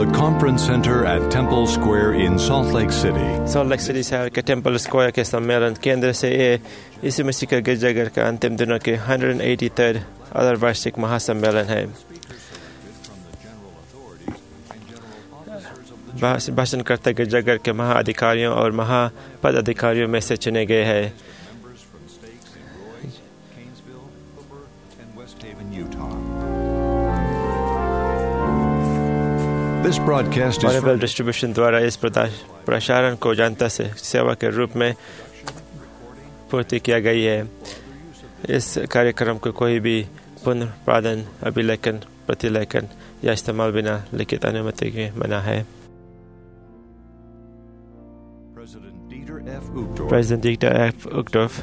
the Conference Center at Temple Square in Salt Lake City. Salt Lake City शहर के temple square के सम्मेलन केंद्र से ये यीशु मसीह का गिरजाघर का अंतिम दिनों के 183rd अर्धवार्षिक महासम्मेलन है। भाषण करते गिरजाघर के महाअधिकारियों और महापदाधिकारियों में से चुने गए हैं। This broadcast is ऑरेबल डिस्ट्रीब्यूशन द्वारा इस प्रसारण को जनता से सेवा के रूप में पूर्ति किया गई है। इस कार्यक्रम को कोई भी पुनर्प्रसारण, अभिलेखन, प्रतिलेखन या इस्तेमाल बिना लिखित अनुमति के मना है। प्रेसिडेंट डीटर एफ उकडोफ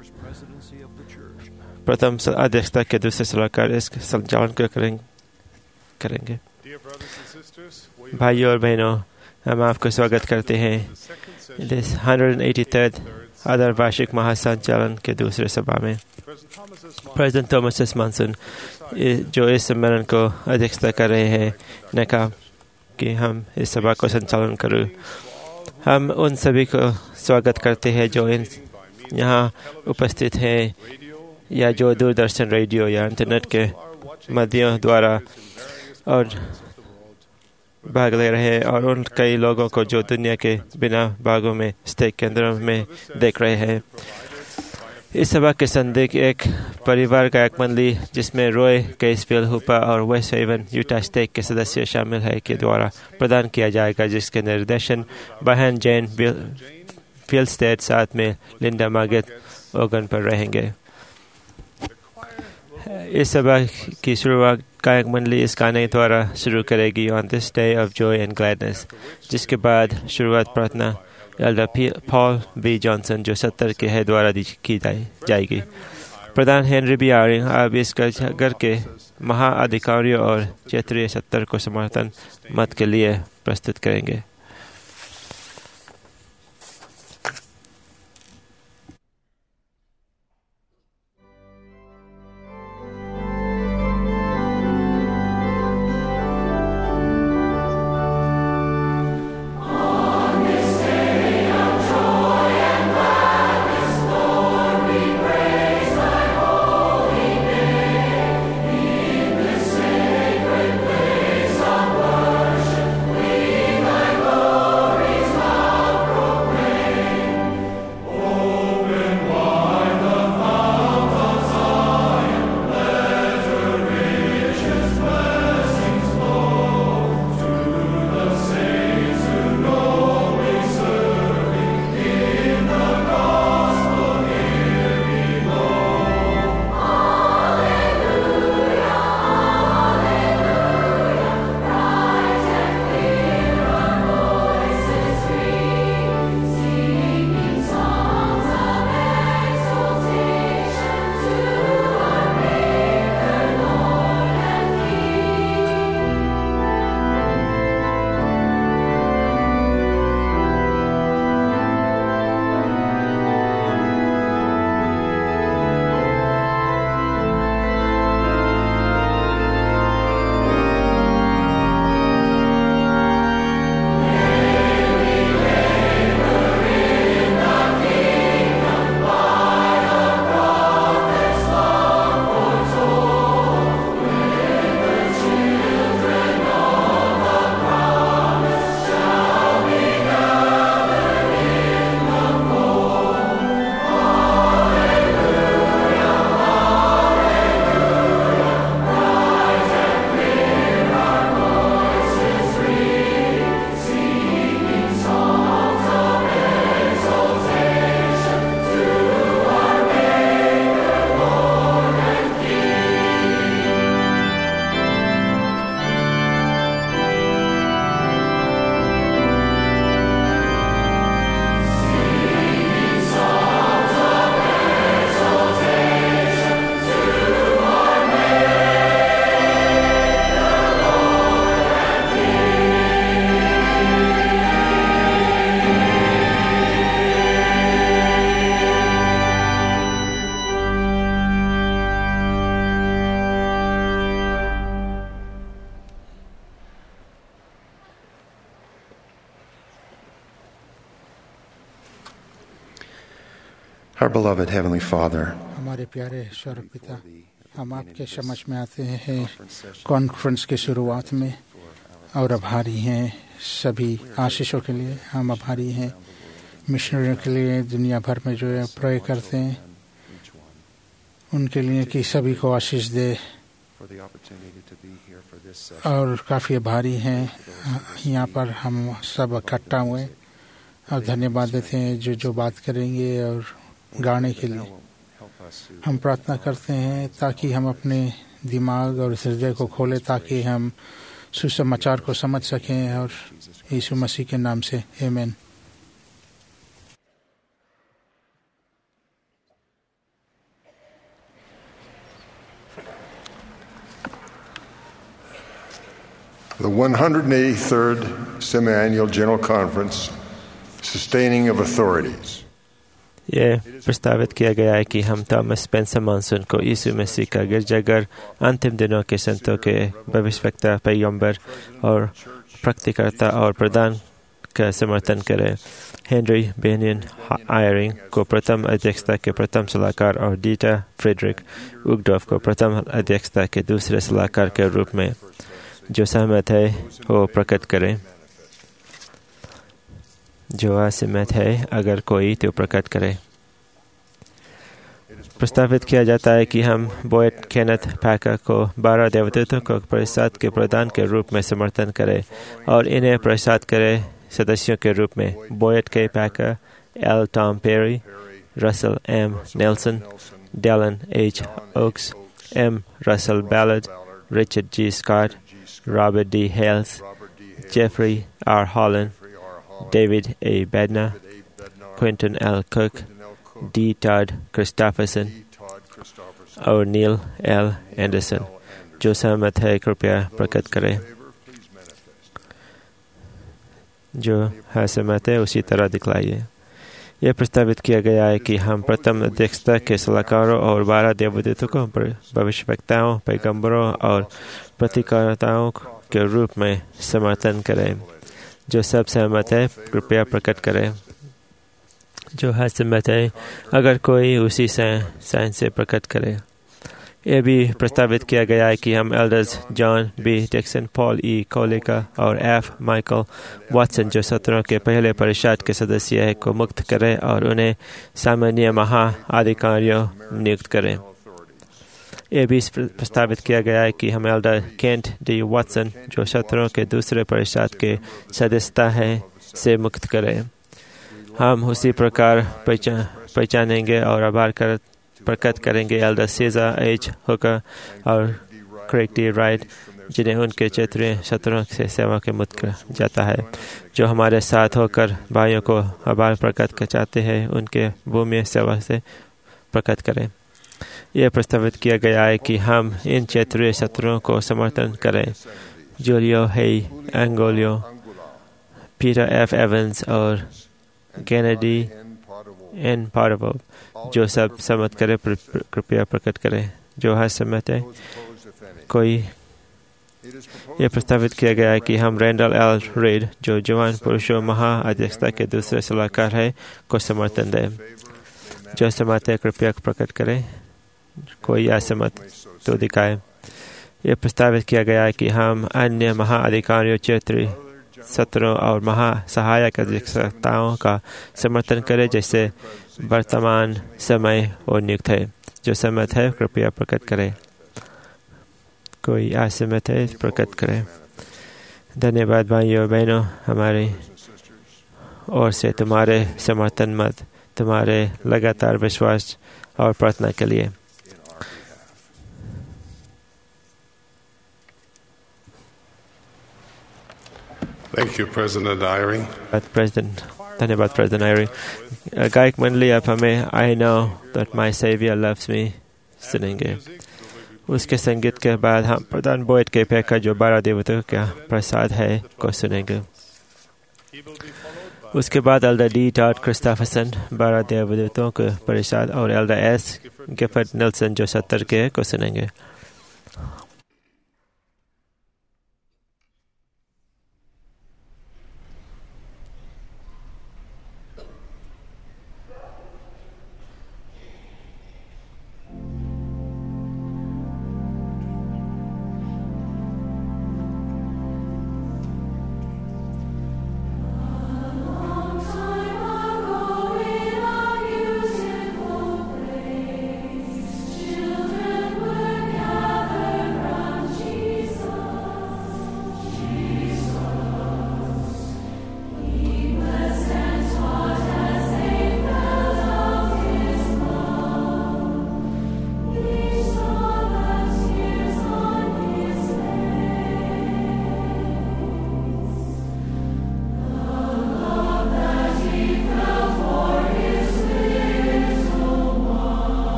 प्रथम अध्यक्षता के दूसरे सलाहकार इस संचालन को करेंगे। भाइयों और बहनों, हम आपको स्वागत करते हैं इस 183rd अर्धवार्षिक महासंचालन के दूसरे सभा में। प्रेसिडेंट थॉमस एस मॉनसन जो इस सम्मेलन को अध्यक्षता कर रहे हैं ने कहा कि हम इस सभा को संचालन करूं। हम उन सभी को स्वागत करते हैं जो यहाँ उपस्थित हैं या जो दूरदर्शन, रेडियो या इंटरनेट के माध्यम द्वारा और भाग ले रहे हैं, और उन कई लोगों को जो दुनिया के बिना भागों में स्थित केंद्रों में देख रहे हैं। इस सभा के संदेश एक परिवार का एक मंडली जिसमें रॉय, केसविल, हुपा और वेस्ट हेवन यूटा स्टेट के सदस्य शामिल है के द्वारा प्रदान किया जाएगा, जिसके निर्देशन बहन जैन फील्डस्टेड साथ में लिंडा मार्गेट ओगन पर रहेंगे। इस सभा की शुरुआत गायक मंडली इस गाने द्वारा शुरू करेगी, on this day of joy and gladness, जिसके बाद शुरुआत प्रार्थना एल्डर पॉल बी जॉनसन जो 70 के है द्वारा की जाएगी। प्रधान हेनरी बी आरिंग अब इस घर के महाअधिकारियों और क्षेत्रीय 70 को समर्थन मत के लिए प्रस्तुत करेंगे। Thy Our beloved Heavenly Father, हमारे प्यारे स्वर्ग पिता, हम आपके समझ में आते हैं कॉन्फ्रेंस की शुरुआत में और आभारी हैं सभी आशीषों के लिए। हम आभारी हैं मिशनरियों के लिए दुनिया भर में जो प्रे करते हैं उनके लिए कि सभी को आशीष दे, और काफ़ी आभारी हैं यहाँ पर हम सब इकट्ठा हुए और धन्यवाद देते हैं जो बात करेंगे और गाने के लिए। हम प्रार्थना करते हैं ताकि हम अपने दिमाग और हृदय को खोलें ताकि हम सुसमाचार को समझ सकें, और यीशु मसीह के नाम से आमीन। The 183rd Semi-Annual General Conference, Sustaining of Authorities. ये प्रस्तावित किया गया है कि हम थॉमस स्पेंसर मॉनसून को यीशु मसीह का गिरजाघर अंतिम दिनों के संतों के भविष्यवक्ता, पैगंबर और प्रकटीकर्ता और प्रधान का समर्थन करें। हेनरी बेनियन आयरिंग को प्रथम अध्यक्षता के प्रथम सलाहकार और डीटा फ्रेडरिक उगडॉफ को प्रथम अध्यक्षता के दूसरे सलाहकार के रूप में जो सहमत है वो प्रकट करें। जो असहमत है अगर कोई तो प्रकट करे। प्रस्तावित किया जाता है कि हम बोएट केनेथ पैकर को 12 देवदूतों को परिषद के प्रधान के रूप में समर्थन करें और इन्हें परिषद के सदस्यों के रूप में Boyd K Packer, L Tom Perry, Russell M Nelson, Dallin H Oaks, M Russell Ballard, Richard G Scott, Robert D Hales, Jeffrey R Holland, David A. Bednar, Quentin L. Cook, D. Todd Christopherson और नील L. Anderson। जो सहमत है कृपया प्रकट करें। जो असहमत है उसी तरह दिखलाइए। यह प्रस्तावित किया गया है कि हम प्रथम अध्यक्षता के सलाहकारों और 12 देवदूतों को भविष्यवक्ताओं, पैगंबरों और प्रतिकारताओं के रूप में समर्थन करें। जो सब सहमत है कृपया प्रकट करें। जो असहमत है अगर कोई उसी साइन से प्रकट करे। यह भी प्रस्तावित किया गया है कि हम elders John B Dickson, Paul E Koelliker और एफ माइकल वाटसन जो सत्रों के पहले परिषद के सदस्य हैं को मुक्त करें और उन्हें सामान्य महाअधिकारियों नियुक्त करें। यह भी प्रस्तावित किया गया है कि हम एल्डर केंट डी वाटसन जो सत्रों के दूसरे परिषद के सदस्यता है से मुक्त करें। हम उसी प्रकार पहचानेंगे और आभार प्रकट करेंगे एल्डर सीजर एच हुकर और क्रेग डी राइट जिन्हें उनके क्षेत्रीय सत्रों से सेवा के मुक्त कर जाता है। जो हमारे साथ होकर भाइयों को आभार प्रकट कर चाहते हैं उनके भूमि सेवा से प्रकट करें। यह प्रस्तावित किया गया है कि हम इन क्षेत्रीय सत्रों को समर्थन करें। जूलियो हेई एंगोलियो, पीटर एफ एवंस और कैनेडी एन पार्वो। जो सब सहमत करें कृपया प्रकट करें। जो असहमत है कोई। यह प्रस्तावित किया गया है कि हम रैंडल एल रेड जो जवान पुरुषों महाअध्यक्षता के दूसरे सलाहकार है को समर्थन दें। जो सहमत है कृपया प्रकट करें। कोई असहमत तो दिखाए। यह प्रस्तावित किया गया है कि हम अन्य महाअधिकारियों, क्षेत्रीय सत्रों और महासहायक अध्यक्षताओं का समर्थन करें जैसे वर्तमान समय और नियुक्त है। जो सहमत है कृपया प्रकट करें। कोई असहमत है प्रकट करें। धन्यवाद भाइयों और बहनों हमारी ओर से तुम्हारे समर्थन मत, तुम्हारे लगातार विश्वास और प्रार्थना के लिए। Thank you, President Eyring. धन्यवाद प्रेसिडेंट आयरिंग। गायक मंडली अब हमें I know that my Saviour loves me सुनेंगे। उसके संगीत के बाद हम प्रधान बोएट के पैकर जो 12 देवताओं का प्रसाद है को सुनेंगे। उसके बाद एल्डर डी टॉड क्रिस्टोफरसन 12 देवदूतों के परिषद और एल्डर एस गिफर्ड नेल्सन जो 70 के को सुनेंगे।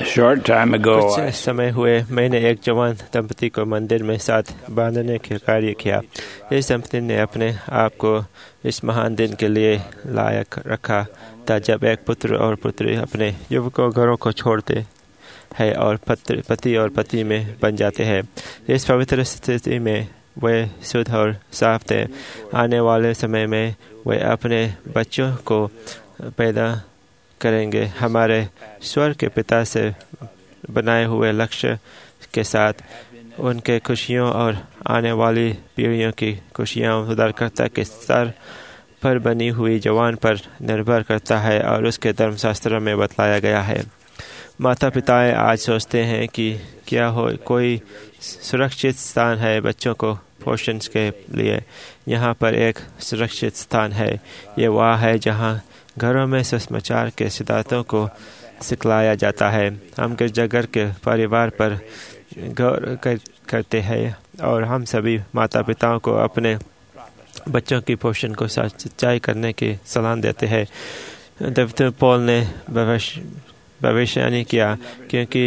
short time ago, कुछ समय हुए मैंने एक जवान दंपति को मंदिर में साथ बांधने के कार्य किया। इस दंपति ने अपने आप को इस महान दिन के लिए लायक रखा था जब एक पुत्र और पुत्री अपने युवकों घरों को छोड़ते हैं और पति और पति में बन जाते हैं। इस पवित्र स्थिति में वे शुद्ध और साफ थे। आने वाले समय में वे अपने बच्चों को पैदा करेंगे हमारे स्वर्ग के पिता से बनाए हुए लक्ष्य के साथ। उनके खुशियों और आने वाली पीढ़ियों की खुशियाँ उद्धारकर्ता के स्तर पर बनी हुई जवान पर निर्भर करता है और उसके धर्मशास्त्र में बतलाया गया है। माता पिताएं आज सोचते हैं कि क्या कोई सुरक्षित स्थान है बच्चों को पोषण के लिए। यहाँ पर एक सुरक्षित स्थान है। ये वह है जहाँ घरों में सुसमाचार के सिद्धांतों को सिखलाया जाता है। हम गिरजाघर के परिवार पर गौर करते हैं और हम सभी माता पिताओं को अपने बच्चों की पोषण को सच्चाई करने की सलाह देते हैं। दफ्तर पॉल ने भविष्यवाणी किया क्योंकि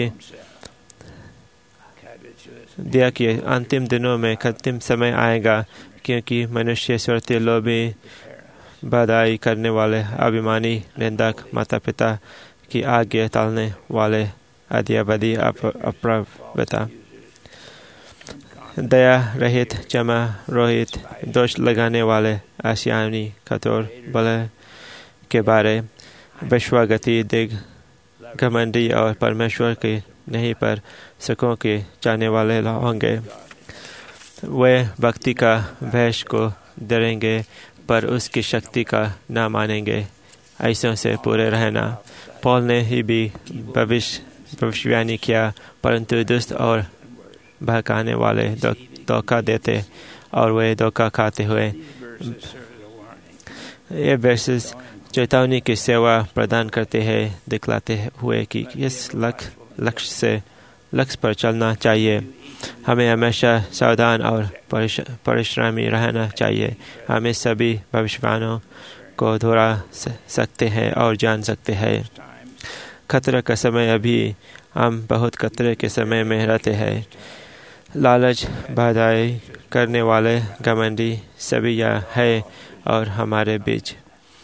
दिया कि अंतिम दिनों में अंतिम समय आएगा क्योंकि मनुष्य स्वार्थी लोभी बड़ाई करने वाले अभिमानी निंदक माता पिता की आज्ञा टालने वाले अध्यापदी अपरावता दया रहित क्षमा रोहित दोष लगाने वाले आशियानी कठोर बल के बारे विश्वागति दिग घमंडी और परमेश्वर के नहीं पर सकों के जाने वाले होंगे। वे भक्ति का भेष को डरेंगे पर उसकी शक्ति का न मानेंगे। ऐसों से पूरे रहना। पॉल ने ही भी भविष्यवाणी किया परंतु दुष्ट और भड़काने वाले धोखा देते और वे धोखा खाते हुए ये वर्सेस चेतावनी की सेवा प्रदान करते हैं दिखलाते हुए कि इस लक्ष्य पर चलना चाहिए। हमें हमेशा सावधान और परिश्रमी रहना चाहिए। हमें सभी भविष्यवाणियों को दोहरा सकते हैं और जान सकते हैं। खतरे का समय अभी हम बहुत खतरे के समय में रहते हैं। लालच बाधाई करने वाले घमंडी सभी यह है और हमारे बीच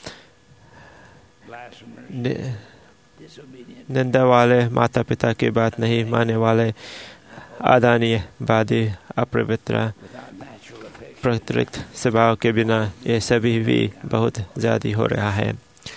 निंदा वाले माता पिता की बात नहीं मानने वाले आदानीयवादी अपवित्र प्रकृत स्वभाव के बिना ये सभी भी बहुत ज़्यादा हो रहा है।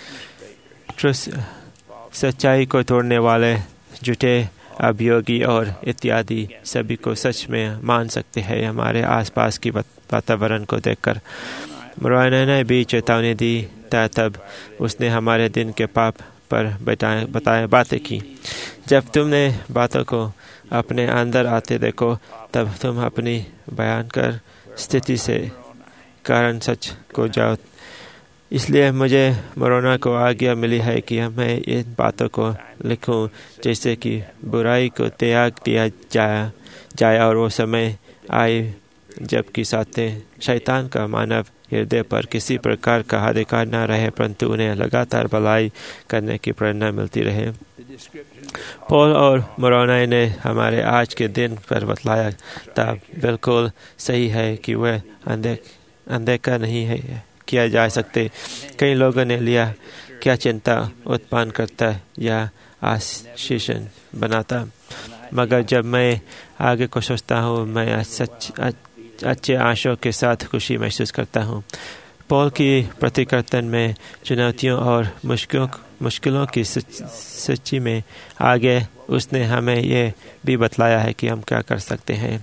सच्चाई को तोड़ने वाले झूठे अभियोगी और इत्यादि सभी को सच में मान सकते हैं। हमारे आसपास की वातावरण को देखकर मोराना ने भी चेतावनी दी था। तब उसने हमारे दिन के पाप पर बताया बातें की। जब तुमने बातों को अपने अंदर आते देखो तब तुम अपनी भयंकर स्थिति से कारण सच को जाओ। इसलिए मुझे मोराना को आज्ञा मिली है कि मैं इन बातों को लिखूं जैसे कि बुराई को त्याग दिया जाए और वो समय आए जबकि शैतान का मानव हृदय पर किसी प्रकार का अधिकार न रहे परंतु उन्हें लगातार भलाई करने की प्रेरणा मिलती रहे। पॉल और मोराना ने हमारे आज के दिन पर बतलाया था बिल्कुल सही है कि वह अनदेखा नहीं है किया जा सकते। कई लोगों ने लिया क्या चिंता उत्पन्न करता या आशीषण बनाता, मगर जब मैं आगे को सोचता हूँ मैं अच्छे आशयों के साथ खुशी महसूस करता हूँ। पॉल की प्रतिकर्तन में चुनौतियों और मुश्किलों की सच्ची में आगे उसने हमें ये भी बतलाया है कि हम क्या कर सकते हैं।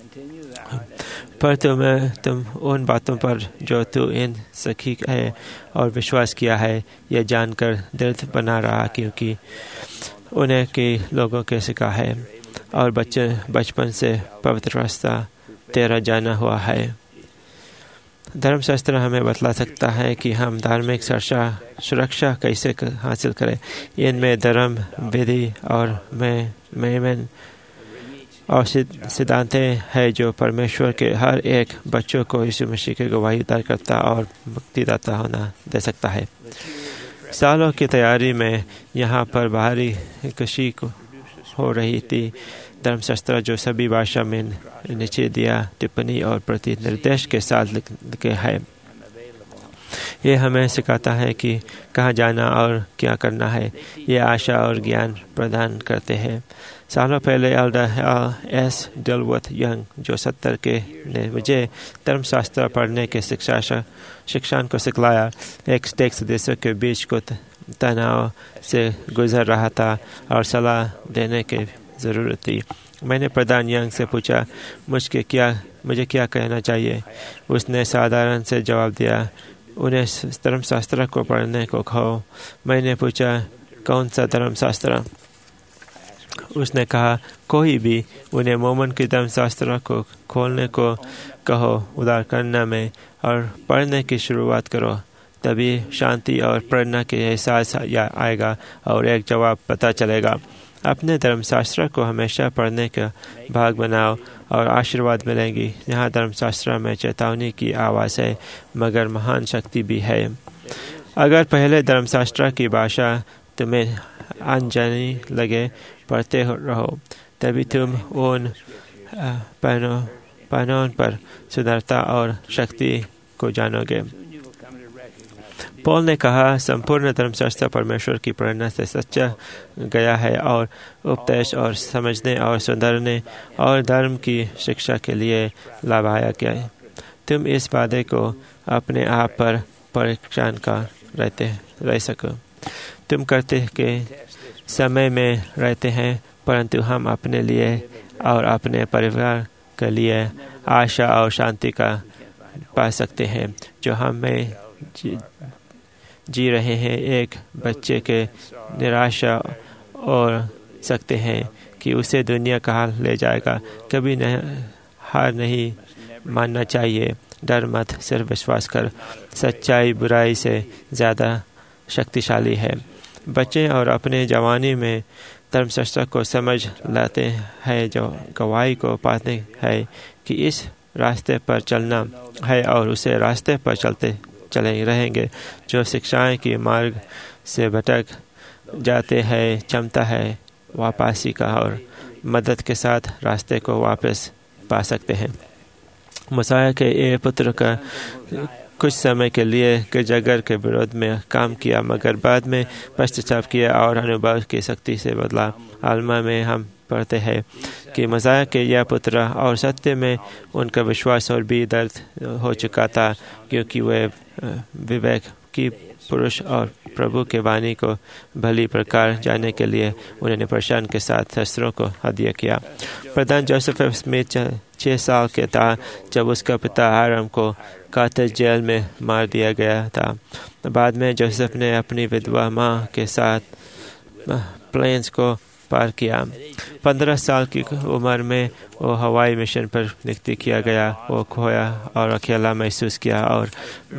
पर तुम उन बातों पर जो तू इन सखी है और विश्वास किया है यह जानकर दर्द बना रहा क्योंकि उन्हें कई लोगों के सिखा है और बचपन से पवित्र रास्ता तेरा जाना हुआ है। धर्मशास्त्र हमें बतला सकता है कि हम धार्मिक सुरक्षा कैसे हासिल करें। इनमें धर्म विधि और मेमन और सिद्धांत है जो परमेश्वर के हर एक बच्चों को यीशु मसीह की गवाही उद्धारकर्ता और मुक्तिदाता होना दे सकता है। सालों की तैयारी में यहाँ पर बाहरी खुशी हो रही थी। धर्मशास्त्र जो सभी भाषा में नीचे दिया टिप्पणी और प्रति निर्देश के साथ लिखे है। ये हमें सिखाता है कि कहाँ जाना और क्या करना है। ये आशा और ज्ञान प्रदान करते हैं। सालों पहले एल्डर एस डेलवर्थ यंग, जो 70 के, ने मुझे धर्मशास्त्र पढ़ने के शिक्षण को सिखलाया। एक स्टेक सदस्यों के बीच को तनाव से गुजर रहा था और सलाह देने की ज़रूरत थी। मैंने प्रधान यंग से पूछा मुझे क्या कहना चाहिए। उसने साधारण से जवाब दिया, उन्हें धर्मशास्त्र को पढ़ने को कहो। मैंने पूछा कौन सा धर्मशास्त्र? उसने कहा कोई भी। उन्हें मोमन के धर्मशास्त्र को खोलने को कहो उदाहरण में और पढ़ने की शुरुआत करो। तभी शांति और प्रेरणा के एहसास आएगा और एक जवाब पता चलेगा। अपने धर्मशास्त्र को हमेशा पढ़ने का भाग बनाओ और आशीर्वाद मिलेंगी। यहाँ धर्मशास्त्र में चेतावनी की आवाज़ है मगर महान शक्ति भी है। अगर पहले धर्मशास्त्र की भाषा तुम्हें अनजानी लगे, पढ़ते रहो, तभी तुम उन पहनों पर सुंदरता और शक्ति को जानोगे। पौल ने कहा संपूर्ण धर्मशास्त्र परमेश्वर की प्रेरणा से सच्चा गया है और उपदेश और समझने और सुधारने और धर्म की शिक्षा के लिए लाभाया गया है। तुम इस वादे को अपने आप पर परीक्षण कर रह सको। तुम करते के समय में रहते हैं, परंतु हम अपने लिए और अपने परिवार के लिए आशा और शांति का पा सकते हैं जो हमें जी रहे हैं। एक बच्चे के निराशा और सकते हैं कि उसे दुनिया कहाँ ले जाएगा। कभी हार नहीं मानना चाहिए। डर मत, सिर्फ विश्वास कर। सच्चाई बुराई से ज़्यादा शक्तिशाली है। बच्चे और अपने जवानी में धर्मशास्त्र को समझ लाते हैं जो गवाही को पाते हैं कि इस रास्ते पर चलना है और उसे रास्ते पर चले रहेंगे। जो शिक्षाएं के मार्ग से भटक जाते हैं, क्षमता है वापसी का और मदद के साथ रास्ते को वापस पा सकते हैं। मसाया के ये पुत्र का कुछ समय के लिए गिरजाघर के विरोध में काम किया मगर बाद में पश्चाताप किया और अनुभव की शक्ति से बदला। आलमा में हम पढ़ते हैं कि मसाया के यह पुत्र और सत्य में उनका विश्वास और भी दर्द हो चुका था क्योंकि वे विवेक की पुरुष और प्रभु के वाणी को भली प्रकार जानने के लिए उन्होंने परेशान के साथ शस्त्रों को हदिया किया। प्रधान जोसेफ स्मिथ 6 साल के था जब उसका पिता आराम को कातज जेल में मार दिया गया था। बाद में जोसेफ ने अपनी विधवा माँ के साथ प्लेन्स को पार किया। 15 साल की उम्र में वो हवाई मिशन पर नियुक्त किया गया। वो खोया और अकेला महसूस किया और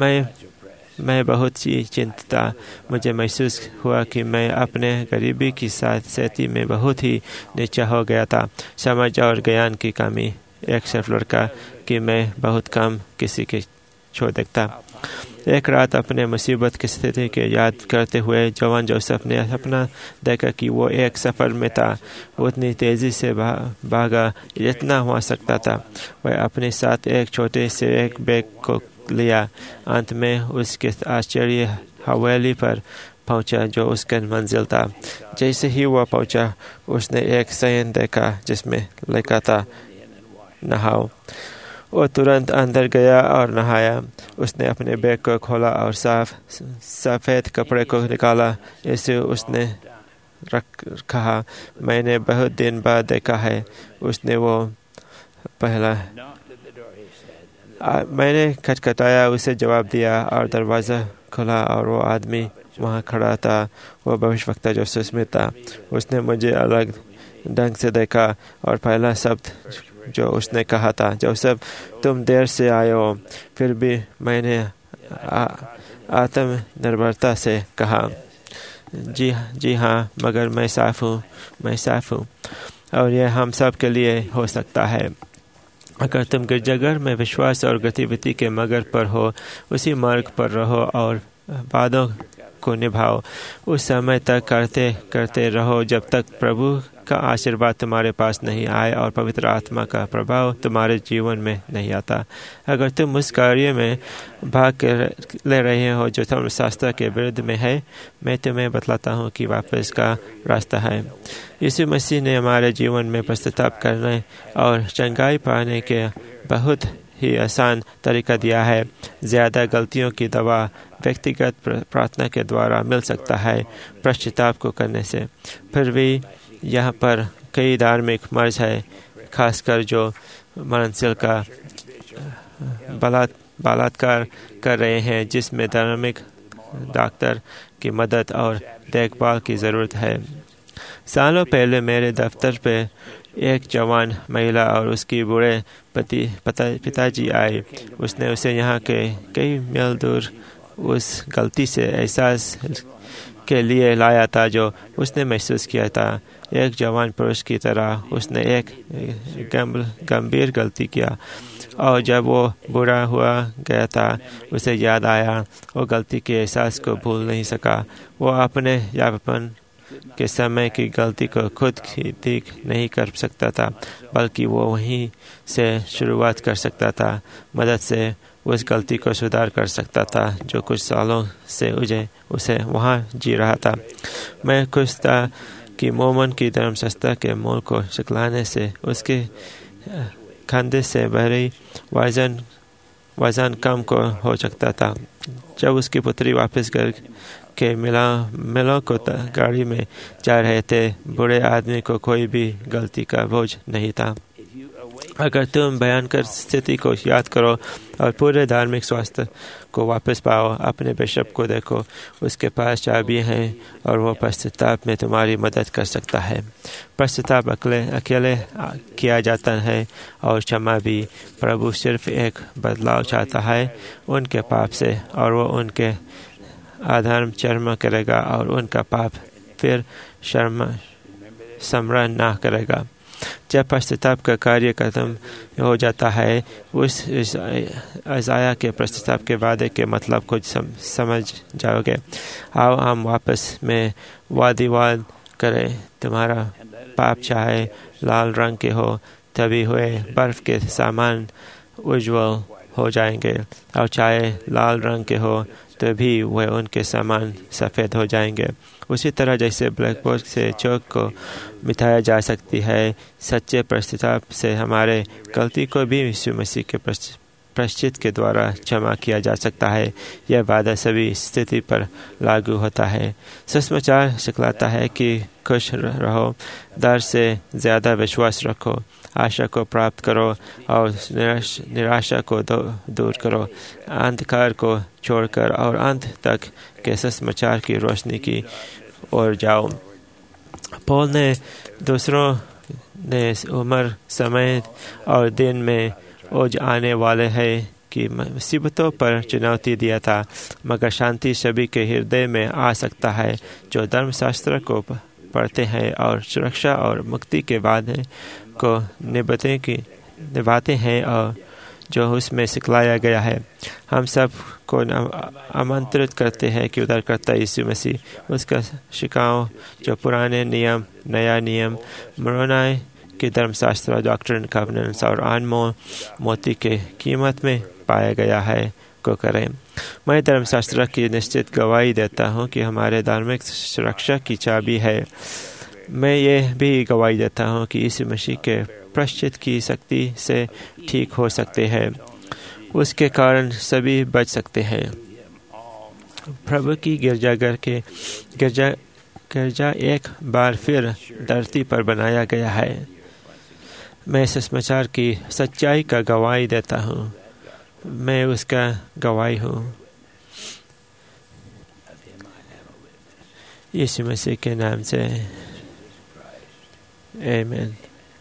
मैं बहुत ही चिंतित। मुझे महसूस हुआ कि मैं अपने गरीबी की स्थिति में बहुत ही नीचा हो गया था। समझ और ज्ञान की कमी। एक सिर्फ लड़का कि मैं बहुत कम किसी के छोड़ देखता। एक रात अपने मुसीबत की स्थिति के याद करते हुए जवान जोसेफ ने सपना देखा कि वो एक सफ़र में था। उतनी तेज़ी से भागा जितना हो सकता था। वह अपने साथ एक छोटे से एक बैग को लिया। अंत में उसके आश्चर्य हवेली पर पहुंचा जो उसका मंजिल था। जैसे ही वह पहुंचा उसने एक साइन देखा जिसमें लिखा था नहाओ। वो तुरंत अंदर गया और नहाया। उसने अपने बैग को खोला और सफ़ेद कपड़े को निकाला। इसे उसने कहा मैंने बहुत दिन बाद देखा है। उसने वो पहला मैंने खटखटाया। उसे जवाब दिया और दरवाज़ा खुला और वो आदमी वहाँ खड़ा था। वो भविष्यवक्ता जोसेफ स्मिथ था। उसने मुझे अलग ढंग से देखा और पहला शब्द जो उसने कहा था, जोसेफ तुम देर से आए हो। फिर भी मैंने आत्मनिर्भरता से कहा जी हाँ, मगर मैं साफ हूँ। और यह हम सब के लिए हो सकता है। अगर तुम गिरजाघर में विश्वास और गतिविधि के मगर पर हो, उसी मार्ग पर रहो और वादों को निभाओ। उस समय तक करते रहो जब तक प्रभु का आशीर्वाद तुम्हारे पास नहीं आए और पवित्र आत्मा का प्रभाव तुम्हारे जीवन में नहीं आता। अगर तुम उस कार्य में भाग ले रहे हो जो धर्मशास्त्र के विरुद्ध में है, मैं तुम्हें बतलाता हूँ कि वापस का रास्ता है। यीशु मसीह ने हमारे जीवन में पश्चाताप करने और चंगाई पाने के बहुत ही आसान तरीका दिया है। ज़्यादा गलतियों की दवा व्यक्तिगत प्रार्थना के द्वारा मिल सकता है पश्चाताप को करने से। फिर भी यहाँ पर कई धार्मिक मर्ज है, खासकर जो मरणशील का बलात्कार कर रहे हैं, जिसमें धार्मिक डॉक्टर की मदद और देखभाल की ज़रूरत है। सालों पहले मेरे दफ्तर पे एक जवान महिला और उसकी बूढ़े पिताजी आए। उसने उसे यहाँ के कई मील दूर उस गलती से एहसास के लिए लाया था जो उसने महसूस किया था। एक जवान पुरुष की तरह उसने एक गंभीर गलती किया, और जब वो बुरा हुआ गया था उसे याद आया वो गलती के एहसास को भूल नहीं सका। वो अपने यापन के समय की गलती को खुद ठीक नहीं कर सकता था, बल्कि वो वहीं से शुरुआत कर सकता था। मदद से उस गलती को सुधार कर सकता था जो कुछ सालों से उसे वहाँ जी रहा था। मैं खुश था कि मोमन की धर्मशास्त्र के मूल को सिखलाने से उसके कंधे से भारी वजन कम को हो सकता था। जब उसकी पुत्री वापस घर के मिलों को गाड़ी में जा रहे थे, बूढ़े आदमी को कोई भी गलती का बोझ नहीं था। अगर तुम भयंकर स्थिति को याद करो और पूरे धार्मिक स्वास्थ्य को वापस पाओ, अपने बिशप को देखो, उसके पास चाबी है और वो पश्चाताप में तुम्हारी मदद कर सकता है। पश्चाताप अकेले किया जाता है और क्षमा भी। प्रभु सिर्फ एक बदलाव चाहता है उनके पाप से, और वो उनके अधर्म क्षमा करेगा और उनका पाप फिर स्मरण न करेगा। जब पश्चाताप का कार्य खत्म हो जाता है, उस इसाया के पश्चाताप के वादे के मतलब को समझ जाओगे। आओ हम वापस में वाद करें। तुम्हारा पाप चाहे लाल रंग के हो, तभी हुए बर्फ के समान उज्ज्वल हो जाएंगे, और चाहे लाल रंग के हो तो भी वह उनके समान सफ़ेद हो जाएंगे। उसी तरह जैसे ब्लैकबोर्ड से चौक को मिटाया जा सकती है, सच्चे पश्चाताप से हमारे गलती को भी यीशु मसीह के प्रायश्चित के द्वारा क्षमा किया जा सकता है। यह वादा सभी स्थिति पर लागू होता है। सुसमाचार सिखलाता है कि खुश रहो, डर से ज़्यादा विश्वास रखो, आशा को प्राप्त करो और निराशा को दूर करो, अंधकार को छोड़कर और अंत तक के सुसमाचार की रोशनी की ओर जाओ। पौल ने दूसरों ने उम्र, समय और दिन में ओझ आने वाले हैं कि मुसीबतों पर चुनौती दिया था, मगर शांति सभी के हृदय में आ सकता है जो धर्मशास्त्र को पढ़ते हैं और सुरक्षा और मुक्ति के वादे को निभाते हैं और जो उसमें सिखलाया गया है। हम सब को आमंत्रित करते हैं कि उद्धारकर्ता यीशु मसीह उसका शिकाओं जो पुराने नियम, नया नियम, मोरोनाई के धर्मशास्त्र, डॉक्ट्रिन, कवनेंट्स और अनमोल मोती के कीमत में पाया गया है को करें। मैं धर्मशास्त्र की निश्चित गवाही देता हूँ कि हमारे धार्मिक सुरक्षा की चाबी है। मैं ये भी गवाही देता हूँ कि यीशु मसीह के प्रायश्चित की शक्ति से ठीक हो सकते हैं। उसके कारण सभी बच सकते हैं। प्रभु की गिरजा एक बार फिर धरती पर बनाया गया है। मैं सुसमाचार की सच्चाई का गवाही देता हूँ। मैं उसका गवाही हूँ। यीशु मसीह के नाम से आमीन।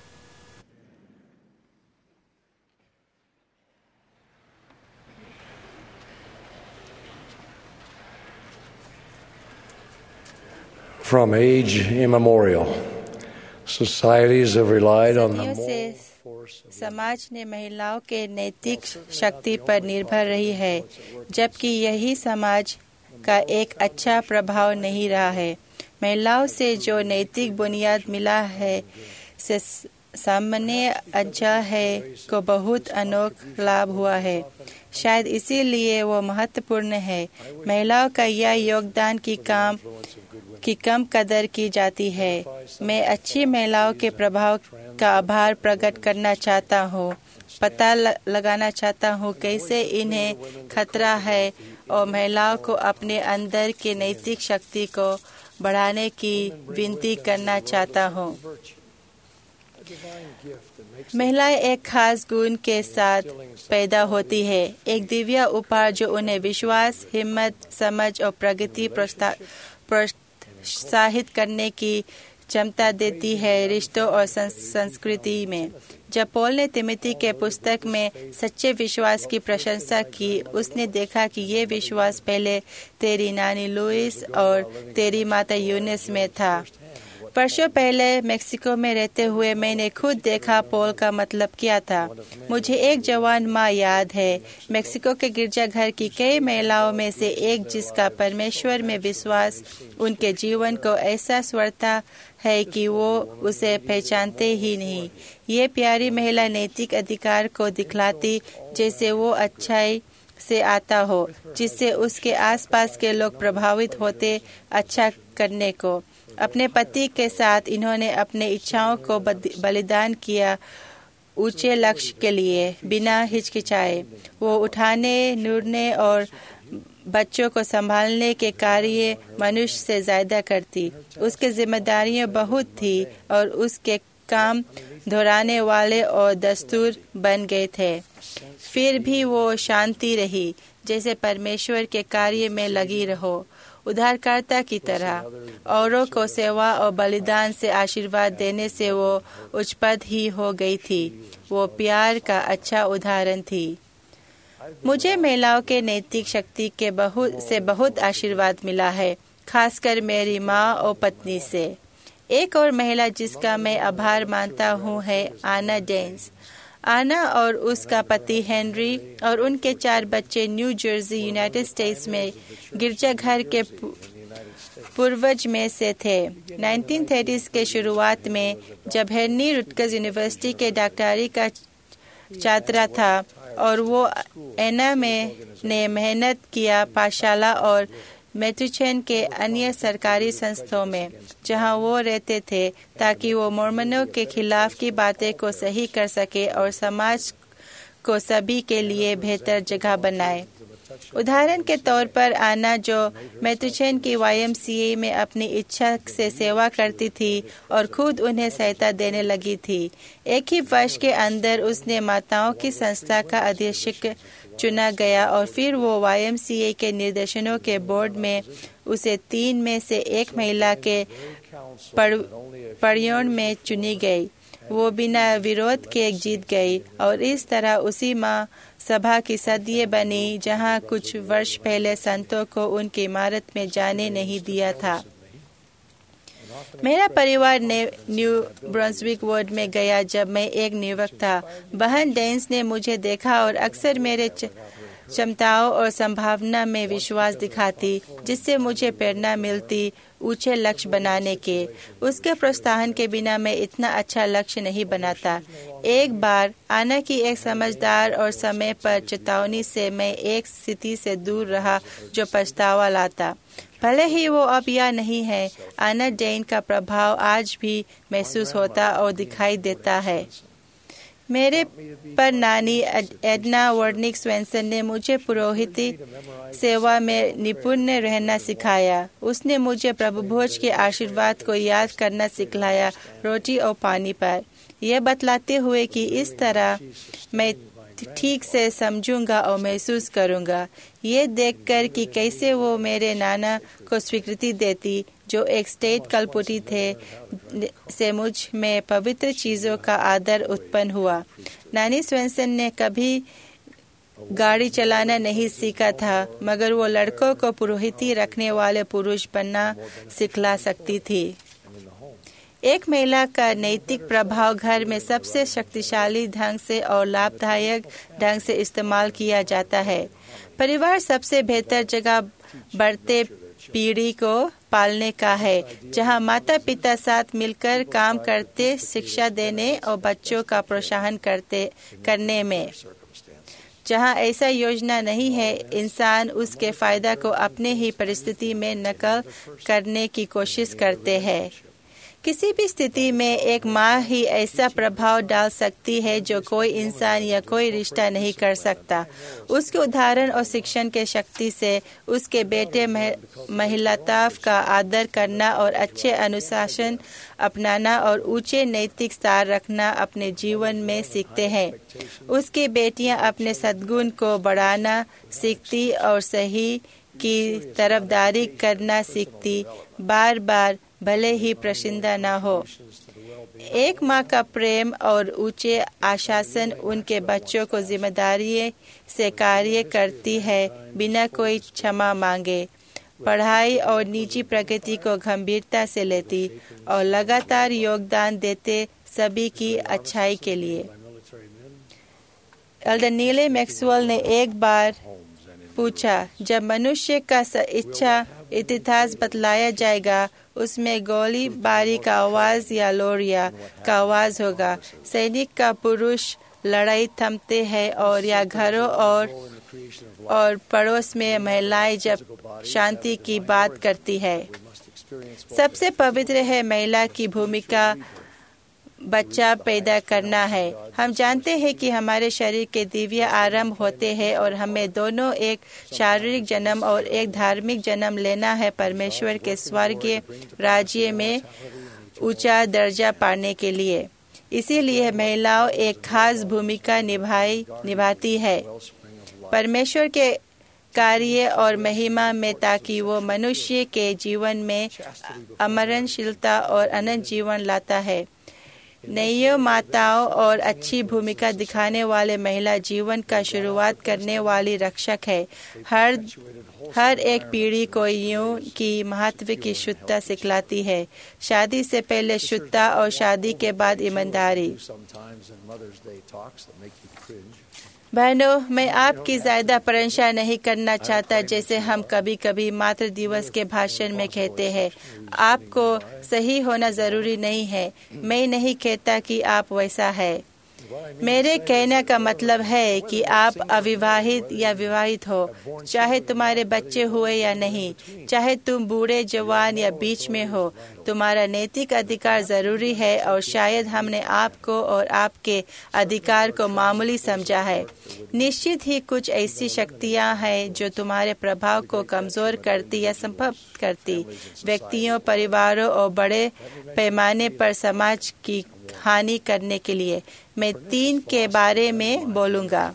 From age immemorial, societies have relied on the सदियों moral से समाज ने महिलाओं के नैतिक शक्ति पर निर्भर रही है, जबकि यही समाज का एक अच्छा प्रभाव नहीं रहा है। महिलाओं से जो नैतिक बुनियाद मिला है से सामने अच्छा है को बहुत अनोखा लाभ हुआ है। शायद इसीलिए वो महत्वपूर्ण है। महिलाओं का यह योगदान की कम कदर की जाती है। मैं अच्छी महिलाओं के प्रभाव का आभार प्रकट करना चाहता हूँ, पता लगाना चाहता हूँ कैसे इन्हें खतरा है और महिलाओं को अपने अंदर के नैतिक शक्ति को बढ़ाने की विनती करना चाहता हूँ। महिलाएं एक खास गुण के साथ पैदा होती है, एक दिव्य उपहार जो उन्हें विश्वास, हिम्मत, समझ और प्रगति प्रोत्साहित करने की क्षमता देती है। रिश्तों और संस्कृति में जब पॉल ने तिमोथी के पुस्तक में सच्चे विश्वास की प्रशंसा की, उसने देखा कि ये विश्वास पहले तेरी नानी लुइस और तेरी माता यूनिस में था। वर्षों पहले मेक्सिको में रहते हुए मैंने खुद देखा पॉल का मतलब क्या था। मुझे एक जवान माँ याद है, मेक्सिको के गिरजाघर की कई महिलाओं में से एक, जिसका परमेश्वर में विश्वास उनके जीवन को ऐसा स्वरता है कि वो उसे पहचानते ही नहीं। ये प्यारी महिला नैतिक अधिकार को दिखलाती जैसे वो अच्छाई से आता हो, जिससे उसके आसपास के लोग प्रभावित होते अच्छा करने को। अपने पति के साथ इन्होंने अपने इच्छाओं को बलिदान किया ऊंचे लक्ष्य के लिए बिना हिचकिचाए। वो उठाने, नुरने और बच्चों को संभालने के कार्य मनुष्य से ज्यादा करती। उसके जिम्मेदारियां बहुत थी और उसके काम दोहराने वाले और दस्तूर बन गए थे। फिर भी वो शांति रही, जैसे परमेश्वर के कार्य में लगी रहो, उद्धारकर्ता की तरह। औरों को सेवा और बलिदान से आशीर्वाद देने से वो उच्चपद ही हो गई थी। वो प्यार का अच्छा उदाहरण थी। मुझे महिलाओं के नैतिक शक्ति के बहुत आशीर्वाद मिला है, खासकर मेरी माँ और पत्नी से। एक और महिला जिसका मैं आभार मानता हूँ है आना डेंस। आना और उसका पति हेनरी और उनके 4 बच्चे न्यू जर्सी, यूनाइटेड स्टेट्स में गिरजाघर के पूर्वज में से थे। 1930s के शुरुआत में जब हेनरी रुटगर्स यूनिवर्सिटी के डॉक्टरी का छात्र था और वो एना में ने मेहनत किया पाठशाला और मैथुचेन के अन्य सरकारी संस्थाओं में जहां वो रहते थे, ताकि वो मोर्मनों के खिलाफ की बातें को सही कर सके और समाज को सभी के लिए बेहतर जगह बनाए। उदाहरण के तौर पर आना, जो मैथुचेन की YMCA में अपनी इच्छा से सेवा करती थी और खुद उन्हें सहायता देने लगी थी। एक ही वर्ष के अंदर उसने माताओं की संस्था का अध्यक्ष चुना गया और फिर वो YMCA के निर्देशकों के बोर्ड में उसे 3 में से 1 महिला के परियों में चुनी गई। वो बिना विरोध के जीत गई और इस तरह उसी सभा की सदस्य बनी जहां कुछ वर्ष पहले संतों को उनकी इमारत में जाने नहीं दिया था। मेरा परिवार न्यू ब्रंसविक वार्ड में गया जब मैं एक युवक था। बहन डेंस ने मुझे देखा और अक्सर मेरे क्षमताओं और संभावना में विश्वास दिखाती, जिससे मुझे प्रेरणा मिलती ऊंचे लक्ष्य बनाने के। उसके प्रोत्साहन के बिना मैं इतना अच्छा लक्ष्य नहीं बनाता। एक बार आना की एक समझदार और समय पर चेतावनी से मैं एक स्थिति से दूर रहा जो पछतावा लाता। भले ही वो अब या नहीं है, आना डेन का प्रभाव आज भी महसूस होता और दिखाई देता है। मेरे पर नानी एडना वर्निक स्वेंसन ने मुझे पुरोहिती सेवा में निपुण रहना सिखाया। उसने मुझे प्रभु भोज के आशीर्वाद को याद करना सिखाया, रोटी और पानी पर, यह बतलाते हुए कि इस तरह मैं ठीक से समझूंगा और महसूस करूंगा। ये देखकर कि कैसे वो मेरे नाना को स्वीकृति देती, जो एक स्टेट कलपुटी थे, से मुझ में पवित्र चीजों का आदर उत्पन्न हुआ। नानी स्वेंसन ने कभी गाड़ी चलाना नहीं सीखा था, मगर वो लड़कों को पुरोहिती रखने वाले पुरुष बनना सिखला सकती थी। एक महिला का नैतिक प्रभाव घर में सबसे शक्तिशाली ढंग से और लाभदायक ढंग से इस्तेमाल किया जाता है। परिवार सबसे बेहतर जगह बढ़ते पीढ़ी को पालने का है, जहां माता पिता साथ मिलकर काम करते, शिक्षा देने और बच्चों का प्रोत्साहन करने में। जहां ऐसा योजना नहीं है, इंसान उसके फायदा को अपने ही परिस्थिति में नकल करने की कोशिश करते हैं। किसी भी स्थिति में एक माँ ही ऐसा प्रभाव डाल सकती है जो कोई इंसान या कोई रिश्ता नहीं कर सकता। उसके उदाहरण और शिक्षण के शक्ति से उसके बेटे महिलाताव का आदर करना और अच्छे अनुशासन अपनाना और ऊंचे नैतिक स्तर रखना अपने जीवन में सीखते हैं। उसकी बेटियां अपने सद्गुण को बढ़ाना सीखती और सही की तरफदारी करना सीखती, बार बार भले ही प्रसिंदा न हो। एक माँ का प्रेम और ऊंचे आशासन उनके बच्चों को जिम्मेदारी से कार्य करती है, बिना कोई क्षमा मांगे। पढ़ाई और निजी प्रगति को गंभीरता से लेती और लगातार योगदान देते सभी की अच्छाई के लिए। एल्डर नीले मैक्सवेल ने एक बार पूछा, जब मनुष्य का इच्छा इतिहास बतलाया जाएगा, उसमें गोलीबारी का आवाज या लोरिया का आवाज होगा। सैनिक का पुरुष लड़ाई थमते हैं और या घरों और पड़ोस में महिलाएं जब शांति की बात करती है। सबसे पवित्र है महिला की भूमिका बच्चा पैदा करना है। हम जानते हैं कि हमारे शरीर के दिव्य आरंभ होते हैं और हमें दोनों एक शारीरिक जन्म और एक धार्मिक जन्म लेना है परमेश्वर के स्वर्गीय राज्य में ऊंचा दर्जा पाने के लिए। इसीलिए महिलाओं एक खास भूमिका निभाती है परमेश्वर के कार्य और महिमा में, ताकि वो मनुष्य के जीवन में अमरणशीलता और अनंत जीवन लाता है। नई माताओं और अच्छी भूमिका दिखाने वाले महिला जीवन का शुरुआत करने वाली रक्षक है। हर एक पीढ़ी को यूं की महत्व की शुद्धता सिखलाती है। शादी से पहले शुद्धता और शादी के बाद ईमानदारी। बहनों, मैं आपकी ज्यादा प्रशंसा नहीं करना चाहता, जैसे हम कभी कभी मातृ दिवस के भाषण में कहते हैं। आपको सही होना जरूरी नहीं है। मैं नहीं कहता कि आप वैसा है। मेरे कहने का मतलब है कि आप अविवाहित या विवाहित हो, चाहे तुम्हारे बच्चे हुए या नहीं, चाहे तुम बूढ़े, जवान या बीच में हो, तुम्हारा नैतिक अधिकार जरूरी है। और शायद हमने आपको और आपके अधिकार को मामूली समझा है। निश्चित ही कुछ ऐसी शक्तियां हैं जो तुम्हारे प्रभाव को कमजोर करती या संभव करती, व्यक्तियों, परिवारों और बड़े पैमाने पर समाज की हानि करने के लिए। मैं 3 के बारे में बोलूंगा।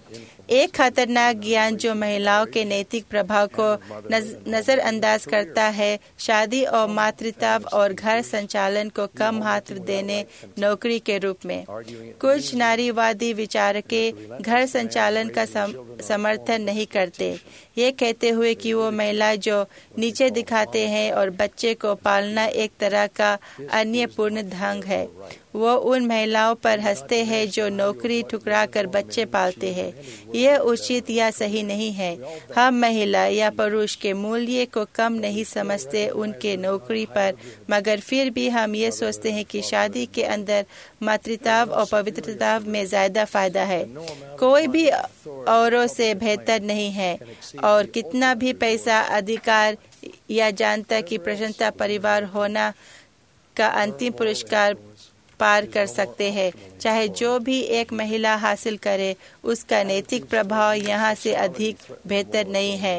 एक खतरनाक ज्ञान जो महिलाओं के नैतिक प्रभाव को नजरअंदाज करता है, शादी और मातृत्व और घर संचालन को कम महत्व देने नौकरी के रूप में। कुछ नारीवादी विचारक घर संचालन का समर्थन नहीं करते, ये कहते हुए कि वो महिला जो नीचे दिखाते हैं और बच्चे को पालना एक तरह का अन्य पूर्ण ढंग है। वो उन महिलाओं पर हंसते हैं जो नौकरी ठुकरा कर बच्चे पालते हैं। यह उचित या सही नहीं है। हम महिला या पुरुष के मूल्य को कम नहीं समझते उनके नौकरी पर, मगर फिर भी हम ये सोचते हैं कि शादी के अंदर मातृत्व और पवित्रता में ज्यादा फायदा है। कोई भी औरों से बेहतर नहीं है और कितना भी पैसा, अधिकार या जानता की प्रशंसा परिवार होना का अंतिम पुरस्कार पार कर सकते हैं। चाहे जो भी एक महिला हासिल करे, उसका नैतिक प्रभाव यहाँ से अधिक बेहतर नहीं है।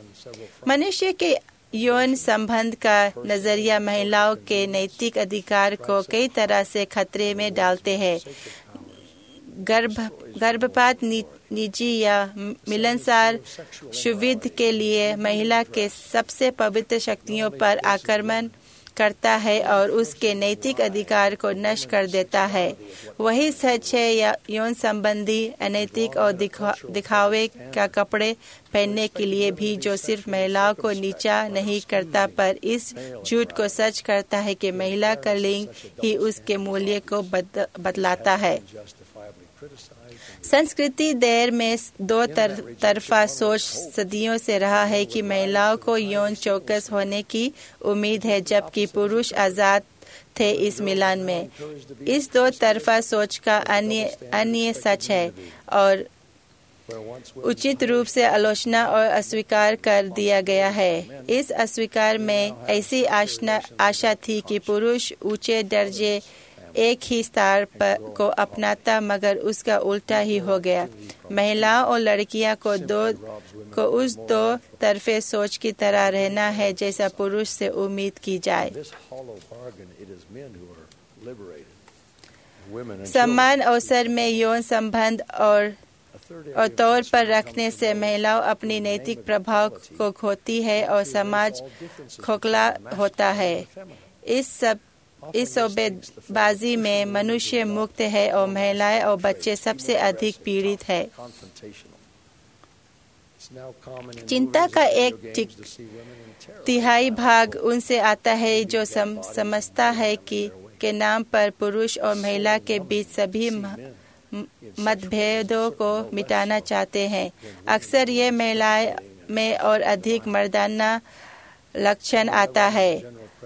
मनुष्य के यौन संबंध का नजरिया महिलाओं के नैतिक अधिकार को कई तरह से खतरे में डालते हैं। गर्भपात, निजी या मिलनसार सुविधा के लिए महिला के सबसे पवित्र शक्तियों पर आक्रमण करता है और उसके नैतिक अधिकार को नष्ट कर देता है। वही सच है या यौन संबंधी अनैतिक और दिखावे का कपड़े पहनने के लिए भी, जो सिर्फ महिलाओं को नीचा नहीं करता पर इस झूठ को सच करता है कि महिला का लिंग ही उसके मूल्य को बदलाता है। संस्कृति देर में दो तरफा सोच सदियों से रहा है कि महिलाओं को यौन चौकस होने की उम्मीद है, जबकि पुरुष आजाद थे इस मिलान में। इस दो तरफा सोच का अन्य सच है और उचित रूप से आलोचना और अस्वीकार कर दिया गया है। इस अस्वीकार में ऐसी आशा थी कि पुरुष ऊंचे दर्जे एक ही स्तर को अपनाता, मगर उसका उल्टा ही हो गया। महिलाओं और लड़कियां को उस दो तरफे सोच की तरह रहना है जैसा पुरुष से उम्मीद की जाए। समान अवसर में यौन संबंध और तौर पर रखने से महिलाओं अपनी नैतिक प्रभाव को खोती है और समाज खोखला होता है। इस सौदेबाजी में मनुष्य मुक्त है और महिलाएं और बच्चे सबसे अधिक पीड़ित है। चिंता का एक तिहाई भाग उनसे आता है जो समझता है कि के नाम पर पुरुष और महिला के बीच सभी मतभेदों को मिटाना चाहते हैं। अक्सर ये महिलाएं में और अधिक मर्दाना लक्षण आता है।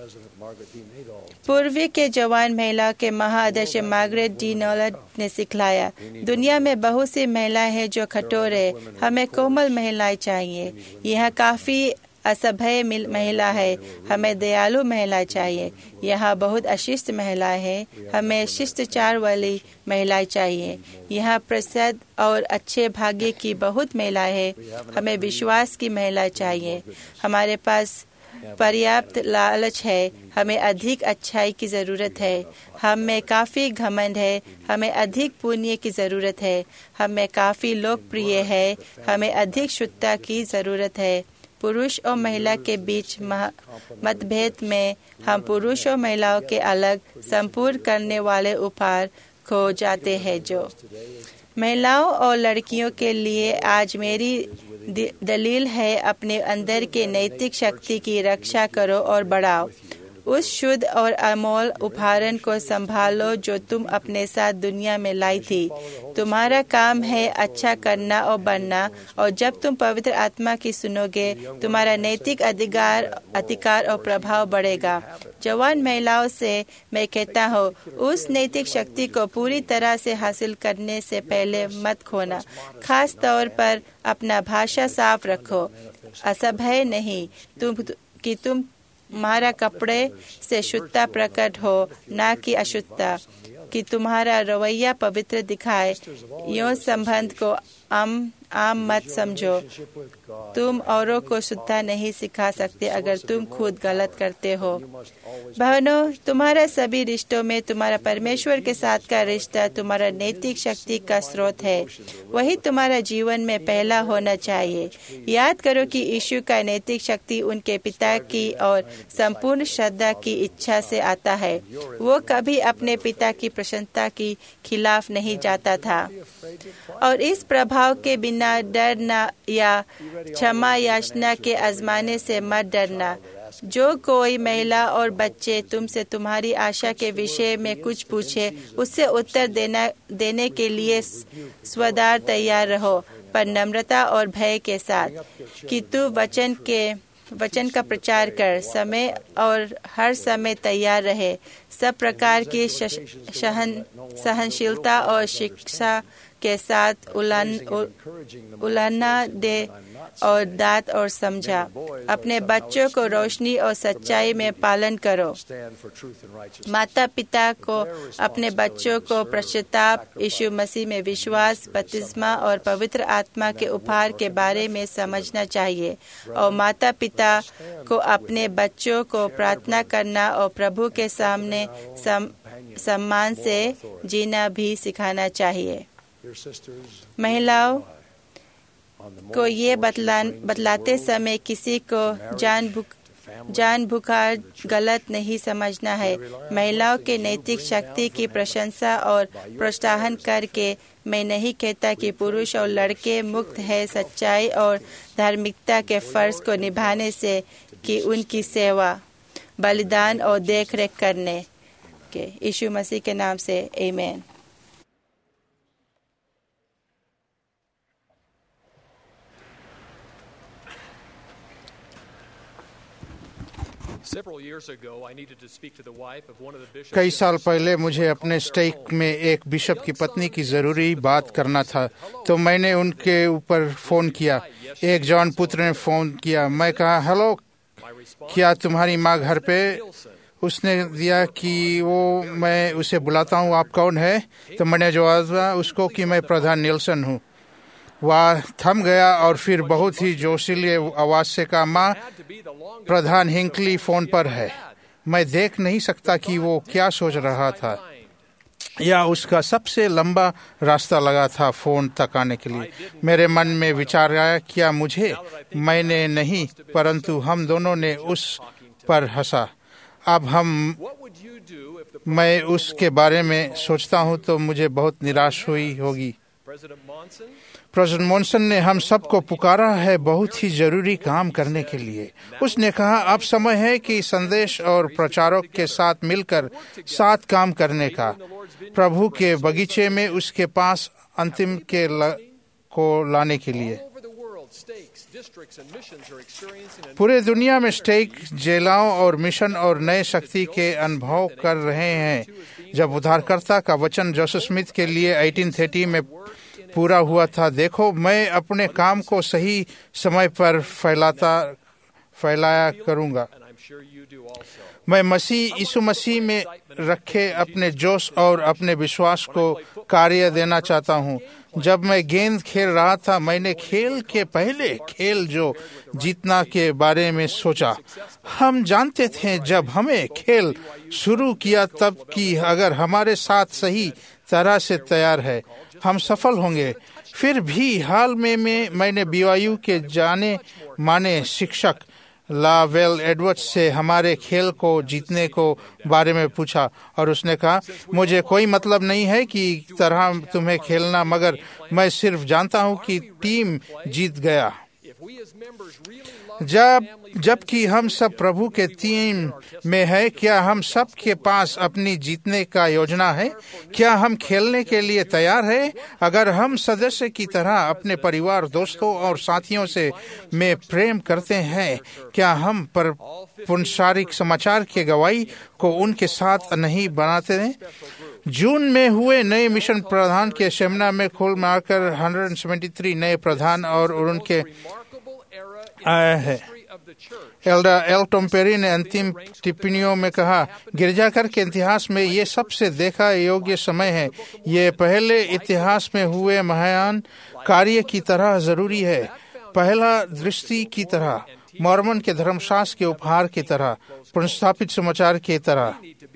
पूर्वी के जवान महिला के महाआदर्श मार्गरेट डी नोलांड ने सिखलाया, दुनिया में बहुत सी महिलाएं हैं जो कठोर है, हमें कोमल महिलाएं चाहिए। यहाँ काफी असभ्य महिला है, हमें दयालु महिला चाहिए। यहाँ बहुत अशिष्ट महिलाएं हैं, हमें शिष्टाचार वाली महिलाएं चाहिए। यहाँ प्रसिद्ध और अच्छे भाग्य की बहुत महिलाएं हैं, हमें विश्वास की महिलाएं चाहिए। हमारे पास पर्याप्त लालच है, हमें अधिक अच्छाई की जरूरत है। हमें काफी घमंड है, हमें अधिक पुण्य की जरूरत है। हमें काफी लोकप्रिय है, हमें अधिक शुद्धता की जरूरत है। पुरुष और महिला के बीच मतभेद में हम पुरुष और महिलाओं के अलग संपूर्ण करने वाले उपाय खो जाते हैं। जो महिलाओं और लड़कियों के लिए आज मेरी दलील है, अपने अंदर के नैतिक शक्ति की रक्षा करो और बढ़ाओ। उस शुद्ध और अमोल उपहार को संभालो जो तुम अपने साथ दुनिया में लाई थी। तुम्हारा काम है अच्छा करना और बनना, और जब तुम पवित्र आत्मा की सुनोगे तुम्हारा नैतिक अधिकार और प्रभाव बढ़ेगा। जवान महिलाओं से मैं कहता हूँ, उस नैतिक शक्ति को पूरी तरह से हासिल करने से पहले मत खोना। खास तौर पर अपना भाषा साफ रखो, असभ्य नहीं, तुम्हारा कपड़े से शुद्धता प्रकट हो, ना कि अशुद्धता, कि तुम्हारा रवैया पवित्र दिखाए। यौन संबंध को आम मत समझो। तुम औरों को शुद्धता नहीं सिखा सकते अगर तुम खुद गलत करते हो। बहनों, तुम्हारा सभी रिश्तों में तुम्हारा परमेश्वर के साथ का रिश्ता तुम्हारा नैतिक शक्ति का स्रोत है। वही तुम्हारा जीवन में पहला होना चाहिए। याद करो कि यीशु का नैतिक शक्ति उनके पिता की और संपूर्ण श्रद्धा की इच्छा से आता है। वो कभी अपने पिता की प्रसन्नता के खिलाफ नहीं जाता था। और इस प्रभाव के बिना डरना या क्षमा याचना के आजमाने से मत डरना। जो कोई महिला और बच्चे तुमसे तुम्हारी आशा के विषय में कुछ पूछे, उससे उत्तर देने के लिए स्वदार तैयार रहो, पर नम्रता और भय के साथ, कि तू वचन का प्रचार कर, समय और हर समय तैयार रहे। सब प्रकार की सहनशीलता और शिक्षा के साथ उलाहना दे और दात और समझा। अपने बच्चों को रोशनी और सच्चाई में पालन करो। माता पिता को अपने बच्चों को पश्चाताप, यीशु मसीह में विश्वास, बपतिस्मा और पवित्र आत्मा के उपहार के बारे में समझना चाहिए। और माता पिता को अपने बच्चों को प्रार्थना करना और प्रभु के सामने सम्मान से जीना भी सिखाना चाहिए। महिलाओं को ये बतलाते समय किसी को जानबूझकर गलत नहीं समझना है। महिलाओं के नैतिक शक्ति की प्रशंसा और प्रोत्साहन करके मैं नहीं कहता कि पुरुष और लड़के मुक्त है सच्चाई और धार्मिकता के फर्ज को निभाने से, कि उनकी सेवा, बलिदान और देखरेख करने के। यीशु मसीह के नाम से आमीन। कई साल पहले मुझे अपने स्टेट में एक बिशप की पत्नी की ज़रूरी बात करना था, तो मैंने उनके ऊपर फ़ोन किया। एक जॉन पुत्र ने फ़ोन किया। मैं कहा, हेलो, क्या तुम्हारी माँ घर पे? उसने दिया कि मैं उसे बुलाता हूँ, आप कौन है? तो मैंने जवाब दिया उसको कि मैं प्रधान नीलसन हूँ। वह थम गया और फिर बहुत ही जोशीले आवाज़ से कहा, माँ, प्रधान हिंकली फ़ोन पर है। मैं देख नहीं सकता कि वो क्या सोच रहा था, या उसका सबसे लंबा रास्ता लगा था फ़ोन तक आने के लिए। मेरे मन में विचार आया, क्या मुझे? मैंने नहीं, परंतु हम दोनों ने उस पर हंसा। अब मैं उसके बारे में सोचता हूँ तो मुझे बहुत निराश हुई होगी। प्रेसिडेंट मॉनसन ने हम सबको पुकारा है बहुत ही जरूरी काम करने के लिए। उसने कहा, अब समय है कि संदेश और प्रचारक के साथ मिलकर साथ काम करने का। प्रभु के बगीचे में उसके पास अंतिम को लाने के लिए। पूरे दुनिया में स्टेक जेलाओं और मिशन और नए शक्ति के अनुभव कर रहे हैं। जब उद्धारकर्ता का वचन जोसेफ स्मिथ के लिए 1830 में पूरा हुआ था, देखो, मैं अपने काम को सही समय पर फैलाया करूंगा। मैं यीशु मसीह में रखे अपने जोश और अपने विश्वास को कार्य देना चाहता हूँ। जब मैं गेंद खेल रहा था, मैंने खेल के पहले खेल जो जीतना के बारे में सोचा। हम जानते थे जब हमें खेल शुरू किया तब कि अगर हमारे साथ सही तरह से तैयार है, हम सफल होंगे। फिर भी हाल में मैंने BYU के जाने माने शिक्षक लावेल एडवर्ड्स से हमारे खेल को जीतने को बारे में पूछा, और उसने कहा, मुझे कोई मतलब नहीं है कि तरह तुम्हें खेलना, मगर मैं सिर्फ जानता हूं कि टीम जीत गया। जबकि हम सब प्रभु के टीम में है, क्या हम सब के पास अपनी जीतने का योजना है? क्या हम खेलने के लिए तैयार है? अगर हम सदस्य की तरह अपने परिवार, दोस्तों और साथियों से में प्रेम करते हैं, क्या हम पुनसारिक समाचार के गवाही को उनके साथ नहीं बनाते हैं? जून में हुए नए मिशन प्रधान के सेमिनार में कुल मिलाकर 173 नए प्रधान और उनके आए हैं। एल्डर एल टॉम्पेरी ने अंतिम टिप्पणियों में कहा, गिरजाघर के इतिहास में ये सबसे देखा योग्य समय है। ये पहले इतिहास में हुए महान कार्य की तरह जरूरी है, पहला दृष्टि की तरह, मॉर्मन के धर्मशास्त्र के उपहार की तरह, पुनर्स्थापित समाचार की तरह।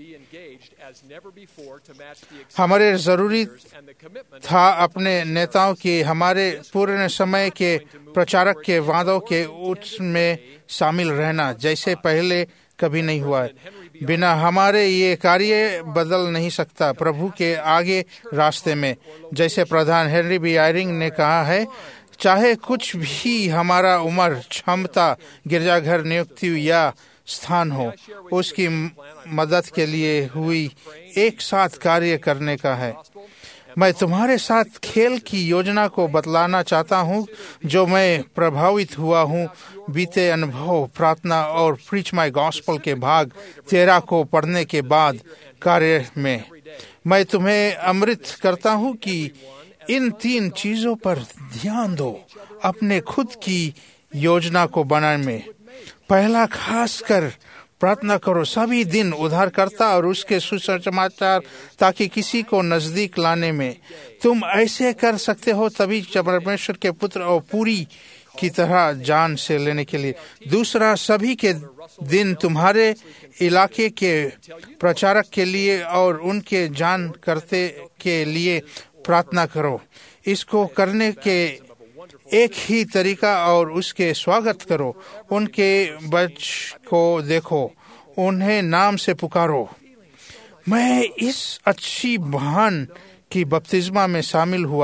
हमारे जरूरी था अपने नेताओं की हमारे पूर्ण समय के प्रचारक के वादों के उच्च में शामिल रहना, जैसे पहले कभी नहीं हुआ है। बिना हमारे ये कार्य बदल नहीं सकता प्रभु के आगे रास्ते में। जैसे प्रधान हेनरी बी आयरिंग ने कहा है, चाहे कुछ भी हमारा उम्र, क्षमता, गिरजाघर नियुक्ति या स्थान हो, उसकी मदद के लिए हुई एक साथ कार्य करने का है। मैं तुम्हारे साथ खेल की योजना को बतलाना चाहता हूँ जो मैं प्रभावित हुआ हूँ बीते अनुभव, प्रार्थना और प्रीच माय गॉस्पेल के भाग 13 को पढ़ने के बाद कार्य में। मैं तुम्हें अमृत करता हूँ कि इन 3 चीजों पर ध्यान दो अपने खुद की योजना को बनाने में। पहला, खासकर प्रार्थना करो सभी दिन उद्धारकर्ता और उसके सुसमाचार, ताकि किसी को नजदीक लाने में तुम ऐसे कर सकते हो, तभी परमेश्वर के पुत्र और पूरी की तरह जान से लेने के लिए। दूसरा, सभी के दिन तुम्हारे इलाके के प्रचारक के लिए और उनके जान करते के लिए प्रार्थना करो। इसको करने के एक ही तरीका और उसके स्वागत करो। उनके बच्चे को देखो, उन्हें नाम से पुकारो। मैं इस अच्छी बहन की बपतिस्मा में शामिल हुआ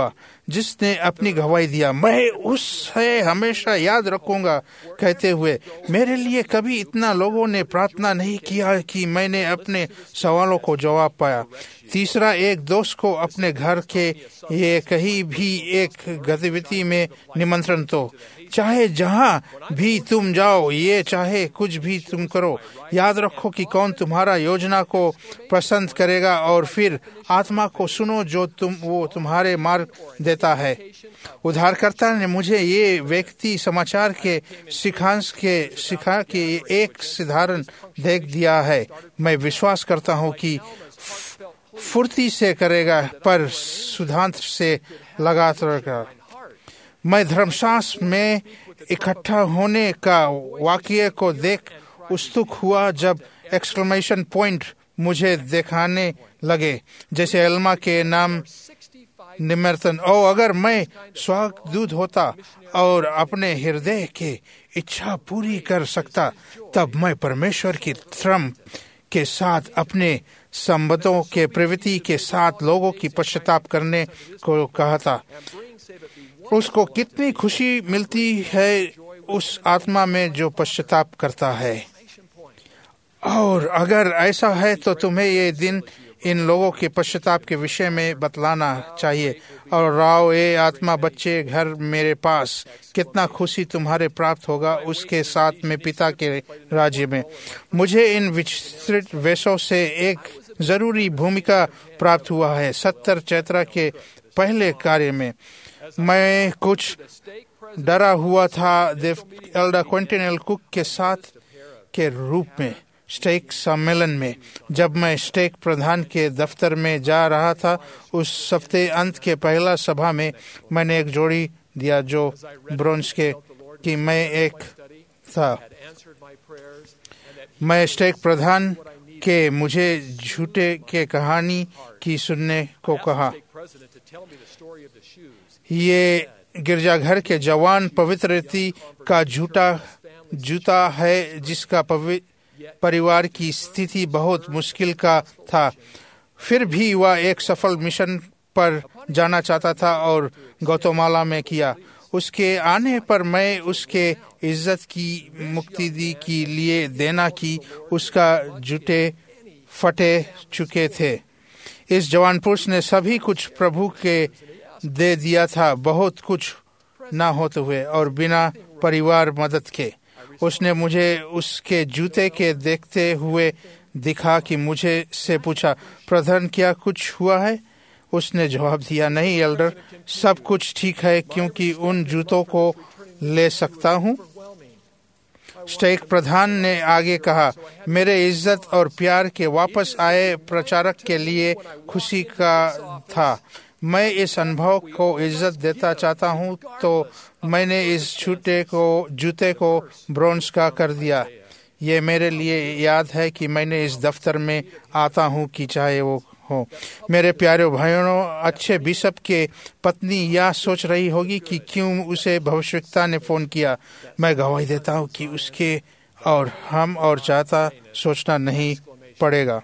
जिसने अपनी गवाही दिया, मैं उससे हमेशा याद रखूंगा, कहते हुए मेरे लिए कभी इतना लोगों ने प्रार्थना नहीं किया कि मैंने अपने सवालों को जवाब पाया। तीसरा, एक दोस्त को अपने घर के ये कहीं भी एक गतिविधि में निमंत्रण दो, चाहे जहां भी तुम जाओ, ये चाहे कुछ भी तुम करो, याद रखो कि कौन तुम्हारा योजना को पसंद करेगा और फिर आत्मा को सुनो जो वो तुम्हारे मार्ग देता है। उद्धारकर्ता ने मुझे ये व्यक्ति समाचार के सिखा के एक साधारण देख दिया है। मैं विश्वास करता हूँ कि फुर्ती से करेगा पर सुधांत से लगातार रहेगा। मैं धर्मशास्त्र में इकट्ठा होने का वाक्य को देख उत्सुक हुआ जब एक्सक्लेमेशन पॉइंट मुझे दिखाने लगे, जैसे एल्मा के नाम निमंत्रण। और अगर मैं स्वर्गदूत होता और अपने हृदय की इच्छा पूरी कर सकता, तब मैं परमेश्वर की धर्म के साथ अपने संबंधों के प्रवृत्ति के साथ लोगों की पश्चाताप करने को कहता। उसको कितनी खुशी मिलती है उस आत्मा में जो पश्चाताप करता है। और अगर ऐसा है तो तुम्हें ये दिन इन लोगों के पश्चाताप के विषय में बतलाना चाहिए। और राव ए आत्मा बच्चे घर मेरे पास, कितना खुशी तुम्हारे प्राप्त होगा उसके साथ में पिता के राज्य में। मुझे इन विस्तृत वेशों से एक जरूरी भूमिका प्राप्त हुआ है। 70 चैत्र के पहले कार्य में मैं कुछ डरा हुआ था। एल्डर क्विंटन एल कुक के साथ के रूप में स्टेक सम्मेलन में जब मैं स्टेक प्रधान के दफ्तर में जा रहा था, उस हफ्ते अंत के पहला सभा में मैंने एक जोड़ी दिया जो ब्रोंज के कि मैं एक था। मैं स्टेक प्रधान के मुझे झूठे के कहानी की सुनने को कहा। ये गिरजाघर के जवान पवित्र रीति का जूता है जिसका परिवार की स्थिति बहुत मुश्किल का था। फिर भी वह एक सफल मिशन पर जाना चाहता था और गौतमाला में किया। उसके आने पर मैं उसके इज्जत की मुक्ति के लिए देना कि उसका जूते फटे चुके थे। इस जवान पुरुष ने सभी कुछ प्रभु के दे दिया था, बहुत कुछ ना होते हुए और बिना परिवार मदद के। उसने मुझे उसके जूते के देखते हुए दिखा कि मुझे से पूछा, प्रधान क्या कुछ हुआ है? उसने जवाब दिया, नहीं एल्डर, सब कुछ ठीक है क्योंकि उन जूतों को ले सकता हूँ। स्टेक प्रधान ने आगे कहा, मेरे इज्जत और प्यार के वापस आए प्रचारक के लिए खुशी का था। मैं इस अनुभव को इज्जत देता चाहता हूँ, तो मैंने इस जूते को ब्रोंज का कर दिया। ये मेरे लिए याद है कि मैंने इस दफ्तर में आता हूँ कि चाहे वो हो। मेरे प्यारे भाइयों, अच्छे बिशप के पत्नी यह सोच रही होगी कि क्यों उसे भविष्यवक्ता ने फोन किया। मैं गवाही देता हूँ कि उसके और हम और चाहता सोचना नहीं पड़ेगा।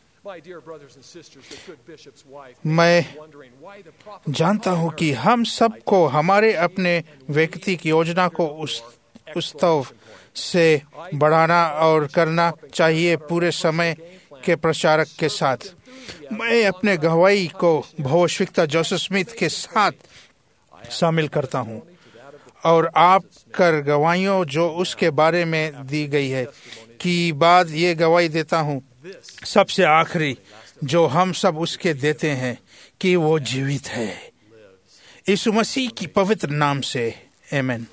मैं जानता हूँ कि हम सबको हमारे अपने व्यक्तिगत योजना को उत्सव से बढ़ाना और करना चाहिए पूरे समय के प्रचारक के साथ। मैं अपने गवाही को भविष्यवक्ता जोसेफ स्मिथ के साथ शामिल करता हूँ और आप कर गवाहियों जो उसके बारे में दी गई है कि बाद ये गवाही देता हूँ, सबसे आखिरी जो हम सब उसके देते हैं कि वो जीवित है। यीशु मसीह की पवित्र नाम से आमीन।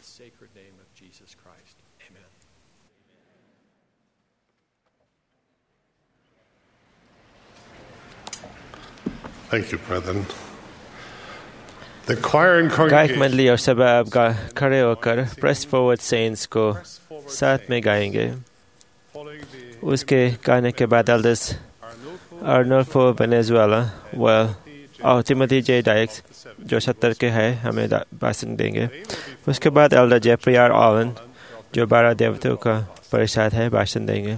Thank you, brethren. The choir and गायक congregation मंडली और सब आप खड़े होकर प्रेस फॉरवर्ड सेंट्स को साथ में गाएंगे। उसके गाने के बाद एल्डर्स अर्नोल्फो वेनेजुएला और टिमोथी जे डाइक्स जो 70 के हैं हमें भाषण देंगे। उसके बाद एल्डर जेफरी आर ऑलन जो 12 देवताओं का परिषद है भाषण देंगे।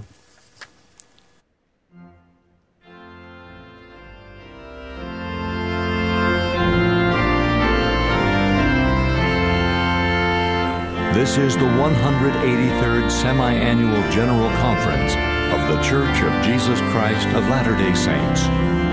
This is the 183rd Semi-Annual General Conference of the Church of Jesus Christ of Latter-day Saints.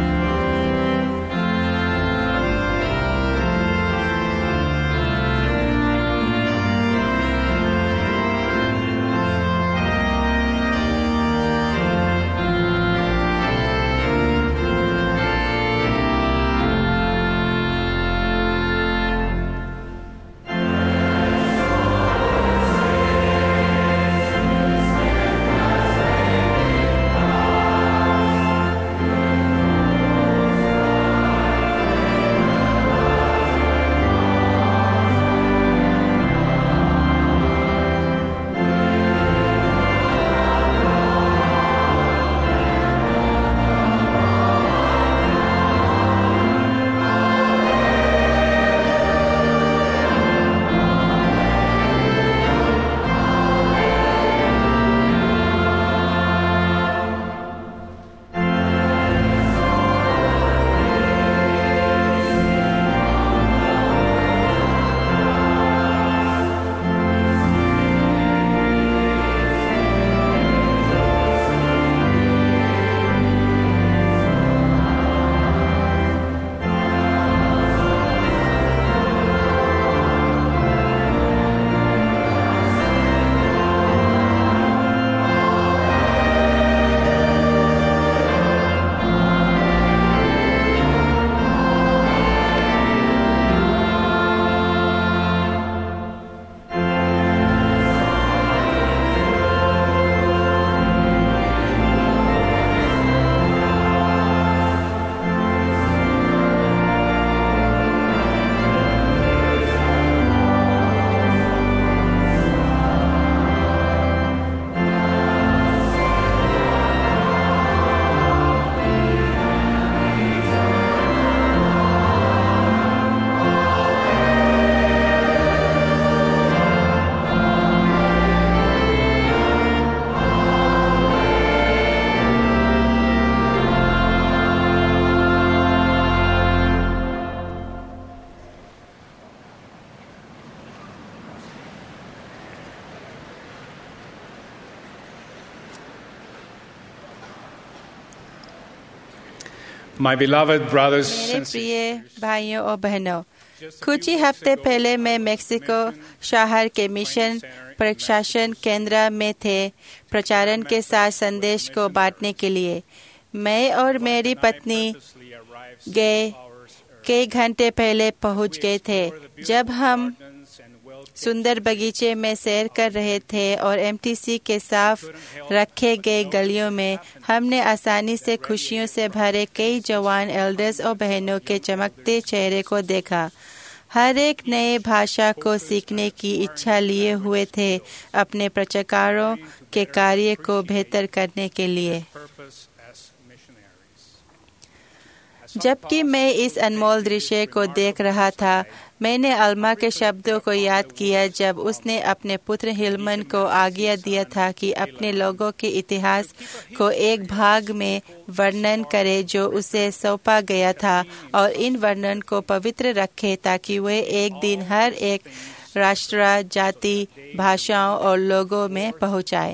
My beloved brothers मेरे and प्रिय भाइयों और बहनों, कुछ ही हफ्ते पहले मैं मेक्सिको शहर के मिशन प्रशासन केंद्र में थे प्रचारण के साथ संदेश को बांटने के लिए। मैं और मेरी पत्नी गए कई घंटे पहले पहुंच गए थे। जब हम सुंदर बगीचे में सैर कर रहे थे और एमटीसी के साफ रखे गए गलियों में हमने आसानी से खुशियों से भरे कई जवान एल्डर्स और बहनों के चमकते चेहरे को देखा। हर एक नए भाषा को सीखने की इच्छा लिए हुए थे अपने प्रचारकों के कार्य को बेहतर करने के लिए। जबकि मैं इस अनमोल दृश्य को देख रहा था, मैंने अल्मा के शब्दों को याद किया जब उसने अपने पुत्र हिलमन को आज्ञा दिया था कि अपने लोगों के इतिहास को एक भाग में वर्णन करे जो उसे सौंपा गया था और इन वर्णन को पवित्र रखे ताकि वे एक दिन हर एक राष्ट्र, जाति, भाषाओं और लोगों में पहुंचाए।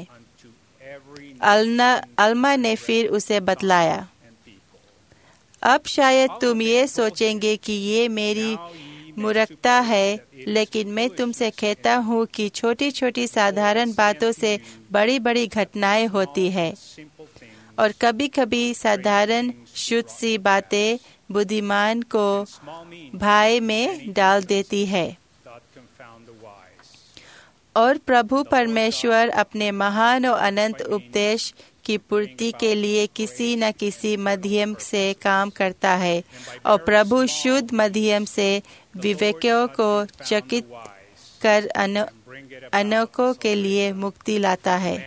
अल्मा ने फिर उसे बतलाया, अब शायद तुम ये सोचेंगे कि ये मेरी मूर्खता है, लेकिन मैं तुमसे कहता हूँ कि छोटी छोटी साधारण बातों से बड़ी बड़ी घटनाएं होती है और कभी कभी साधारण शुद्ध सी बातें बुद्धिमान को भय में डाल देती है। और प्रभु परमेश्वर अपने महान और अनंत उपदेश की पूर्ति के लिए किसी न किसी माध्यम से काम करता है और प्रभु शुद्ध माध्यम से विवेकियों को चकित कर अनोखों के लिए मुक्ति लाता है।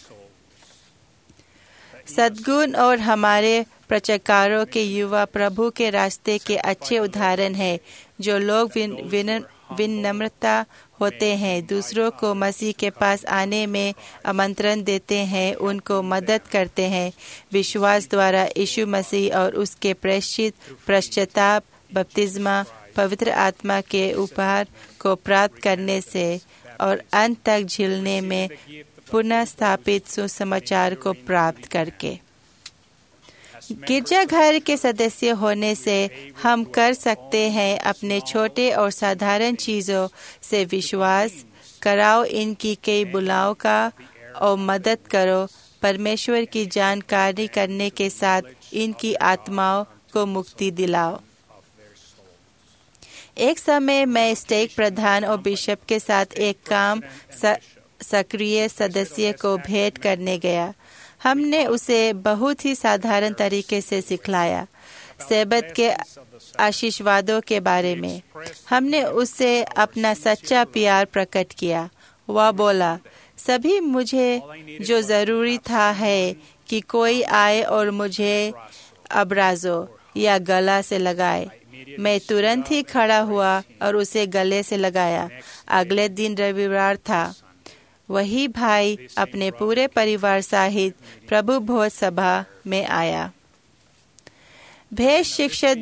सद्गुण और हमारे प्रचारकों के युवा प्रभु के रास्ते के अच्छे उदाहरण हैं, जो लोग विनम्रता होते हैं, दूसरों को मसीह के पास आने में आमंत्रण देते हैं, उनको मदद करते हैं, विश्वास द्वारा यीशु मसीह और उसके प्रेषित पश्चाताप, बपतिस्मा, पवित्र आत्मा के उपहार को प्राप्त करने से और अंत तक झिलने में पुनः स्थापित सुसमाचार को प्राप्त करके। गिरजाघर के सदस्य होने से हम कर सकते हैं अपने छोटे और साधारण चीजों से विश्वास कराओ इनकी कई बुलाओं का और मदद करो परमेश्वर की जानकारी करने के साथ इनकी आत्माओं को मुक्ति दिलाओ। एक समय मैं स्टेक प्रधान और बिशप के साथ एक काम सक्रिय सदस्य को भेंट करने गया। हमने उसे बहुत ही साधारण तरीके से सिखलाया सेबत के आशीर्वादों के बारे में। हमने उससे अपना सच्चा प्यार प्रकट किया। वह बोला, सभी मुझे जो जरूरी था है कि कोई आए और मुझे अब्राजो या गला से लगाए। मैं तुरंत ही खड़ा हुआ और उसे गले से लगाया। अगले दिन रविवार था। वही भाई अपने पूरे परिवार सहित प्रभु भोज सभा में आया। भेष शिक्षा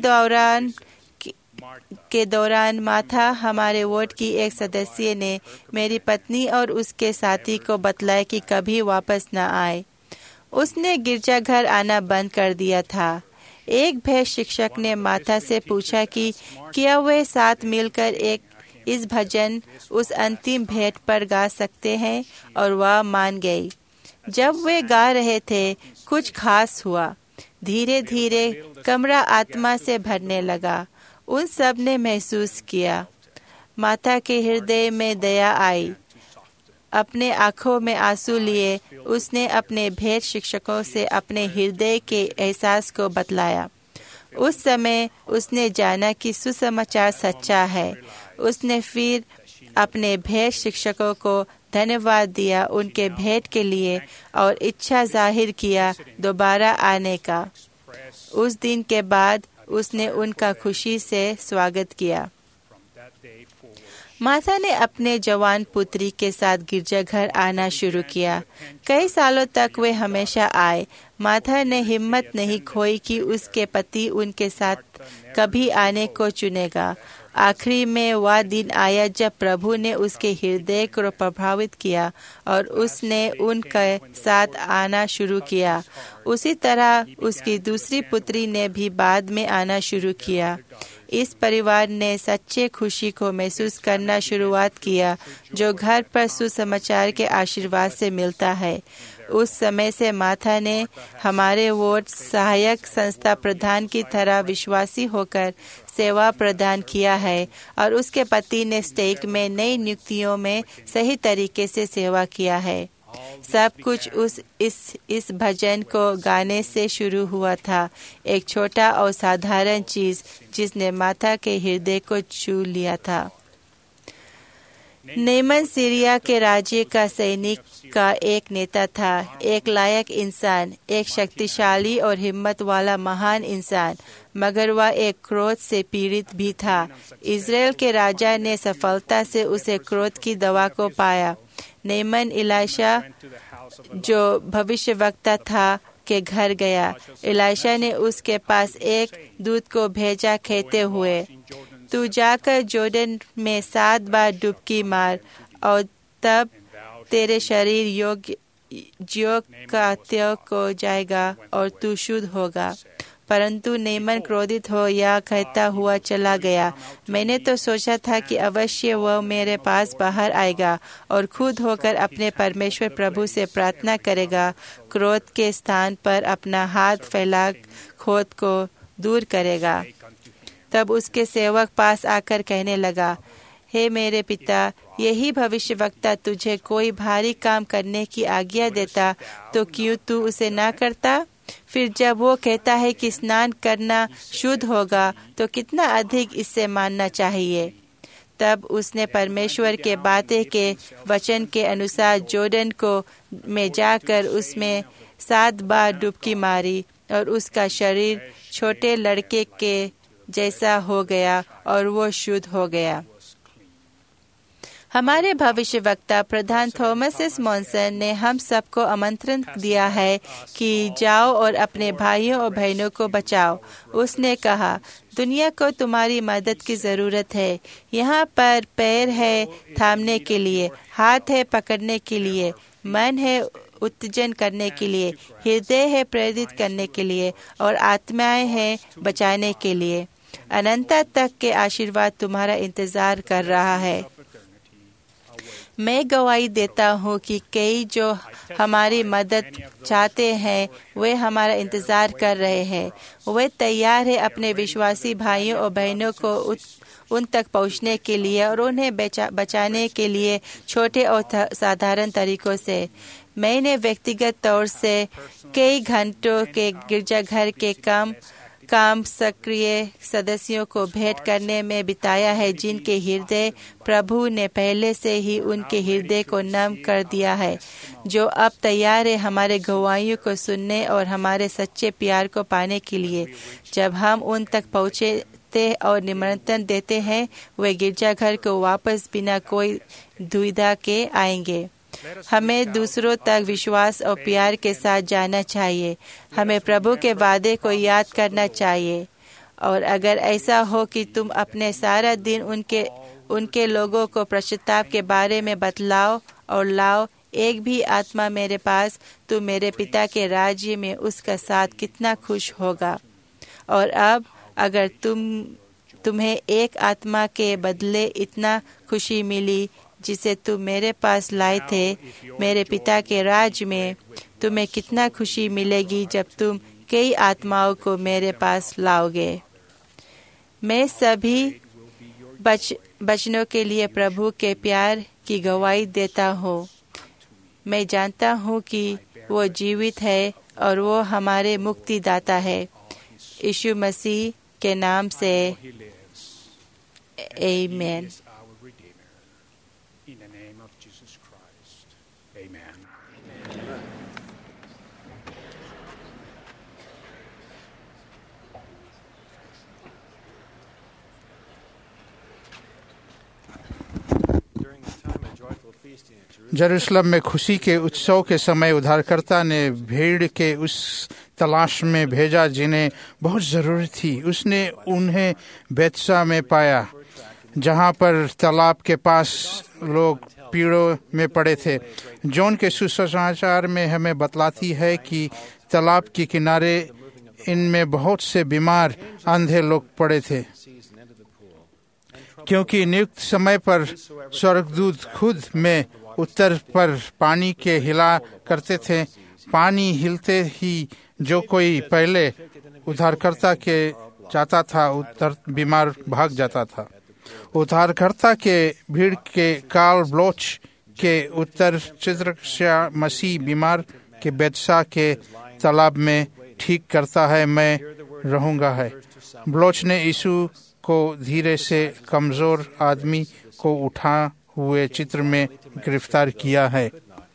के दौरान माथा हमारे वार्ड की एक सदस्य ने मेरी पत्नी और उसके साथी को बतलाया कि कभी वापस न आए। उसने गिरजाघर आना बंद कर दिया था। एक भेष शिक्षक ने माथा से पूछा कि क्या वे साथ मिलकर इस भजन उस अंतिम भेंट पर गा सकते हैं, और वह मान गई। जब वे गा रहे थे कुछ खास हुआ। धीरे धीरे कमरा आत्मा से भरने लगा। उन सब ने महसूस किया। माता के हृदय में दया आई। अपने आंखों में आंसू लिए उसने अपने भेंट शिक्षकों से अपने हृदय के एहसास को बतलाया। उस समय उसने जाना कि सुसमाचार सच्चा है। उसने फिर अपने भेंट शिक्षकों को धन्यवाद दिया उनके भेंट के लिए और इच्छा जाहिर किया दोबारा आने का। उस दिन के बाद उसने उनका खुशी से स्वागत किया। माता ने अपने जवान पुत्री के साथ गिरजाघर आना शुरू किया। कई सालों तक वे हमेशा आए। माता ने हिम्मत नहीं खोई कि उसके पति उनके साथ कभी आने को चुनेगा। आखिरी में वह दिन आया जब प्रभु ने उसके हृदय को प्रभावित किया और उसने उनके साथ आना शुरू किया। उसी तरह उसकी दूसरी पुत्री ने भी बाद में आना शुरू किया। इस परिवार ने सच्चे खुशी को महसूस करना शुरुआत किया जो घर पर सुसमाचार के आशीर्वाद से मिलता है। उस समय से माता ने हमारे वार्ड सहायक संस्था प्रधान की तरह विश्वासी होकर सेवा प्रदान किया है और उसके पति ने स्टेक में नई नियुक्तियों में सही तरीके से सेवा किया है। सब कुछ इस भजन को गाने से शुरू हुआ था। एक छोटा और साधारण चीज जिसने माता के हृदय को छू लिया था। नेमन सीरिया के राज्य का सैनिक का एक नेता था, एक लायक इंसान, एक शक्तिशाली और हिम्मत वाला महान इंसान, मगर वह एक क्रोध से पीड़ित भी था। इज़राइल के राजा ने सफलता से उसे क्रोध की दवा को पाया। नेमन इलाशा जो भविष्यवक्ता था के घर गया। इलाशा ने उसके पास एक दूत को भेजा कहते हुए, तू जाकर जोर्डन में 7 बार डुबकी मार और तब तेरे शरीर योग्य हो जाएगा और तू शुद्ध होगा। परंतु नेमन क्रोधित हो या कहता हुआ चला गया। मैंने तो सोचा था कि अवश्य वह मेरे पास बाहर आएगा और खुद होकर अपने परमेश्वर प्रभु से प्रार्थना करेगा, क्रोध के स्थान पर अपना हाथ फैला क्रोध को दूर करेगा। तब उसके सेवक पास आकर कहने लगा, हे मेरे पिता, यही भविष्यवक्ता तुझे कोई भारी काम करने की आज्ञा देता तो क्यों तू उसे ना करता? फिर जब वो कहता है कि स्नान करना शुद्ध होगा तो कितना अधिक इससे मानना चाहिए। तब उसने परमेश्वर के बातें के वचन के अनुसार जोर्डन को में जाकर उसमें 7 बार डुबकी मारी और उसका शरीर छोटे लड़के के जैसा हो गया और वो शुद्ध हो गया। हमारे भविष्यवक्ता प्रधान थॉमस एस मॉनसन ने हम सबको आमंत्रण दिया है कि जाओ और अपने भाइयों और बहनों को बचाओ। उसने कहा, दुनिया को तुम्हारी मदद की जरूरत है। यहाँ पर पैर है थामने के लिए, हाथ है पकड़ने के लिए, मन है उत्तेजन करने के लिए, हृदय है प्रेरित करने के लिए और आत्माएं हैं बचाने के लिए। अनंतता तक के आशीर्वाद तुम्हारा इंतजार कर रहा है। मैं गवाही देता हूँ कि कई जो हमारी मदद चाहते हैं वे हमारा इंतजार कर रहे हैं। वे तैयार है अपने विश्वासी भाइयों और बहनों को उन तक पहुँचने के लिए और उन्हें बचाने के लिए छोटे और साधारण तरीकों से। मैंने व्यक्तिगत तौर से कई घंटों के गिरजाघर के काम सक्रिय सदस्यों को भेंट करने में बिताया है, जिनके हृदय प्रभु ने पहले से ही उनके हृदय को नम कर दिया है, जो अब तैयार है हमारे गवाहियों को सुनने और हमारे सच्चे प्यार को पाने के लिए। जब हम उन तक पहुँचते और निमंत्रण देते हैं, वे गिरजाघर को वापस बिना कोई दुविधा के आएंगे। हमें दूसरों तक विश्वास और प्यार के साथ जाना चाहिए। हमें प्रभु के वादे को याद करना चाहिए, और अगर ऐसा हो कि तुम अपने सारा दिन उनके लोगों को पश्चाताप के बारे में बतलाओ और लाओ, एक भी आत्मा मेरे पास, तो मेरे पिता के राज्य में उसका साथ कितना खुश होगा। और अब अगर तुम्हें एक आत्मा के बदले इतना खुशी मिली जिसे तुम मेरे पास लाए थे, मेरे पिता के राज्य में तुम्हें कितना खुशी मिलेगी जब तुम कई आत्माओं को मेरे पास लाओगे। मैं सभी बचनों के लिए प्रभु के प्यार की गवाही देता हूँ। मैं जानता हूँ कि वो जीवित है और वो हमारे मुक्तिदाता है। यीशु मसीह के नाम से आमीन। In the name of Jesus Christ. Amen. यरूशलेम में खुशी के उत्सव के समय उद्धारकर्ता ने भीड़ के उस तलाश में भेजा जिन्हें बहुत जरूरत थी। उसने उन्हें बैतसा में पाया, जहाँ पर तालाब के पास लोग पीड़ों में पड़े थे। जॉन के सुसमाचार में हमें बतलाती है कि तालाब के किनारे इनमें बहुत से बीमार अंधे लोग पड़े थे, क्योंकि नियुक्त समय पर स्वर्गदूत खुद में उत्तर पर पानी के हिला करते थे। पानी हिलते ही जो कोई पहले उद्धारकर्ता के जाता था, उत्तर बीमार भाग जाता था। उद्धारकर्ता के भीड़ के काल ब्लोच के उत्तर चित्रक्षा मसीह बीमार के बैतसा के तालाब में ठीक करता है, मैं रहूंगा है। ब्लोच ने यीशु को धीरे से कमजोर आदमी को उठा हुए चित्र में गिरफ्तार किया है।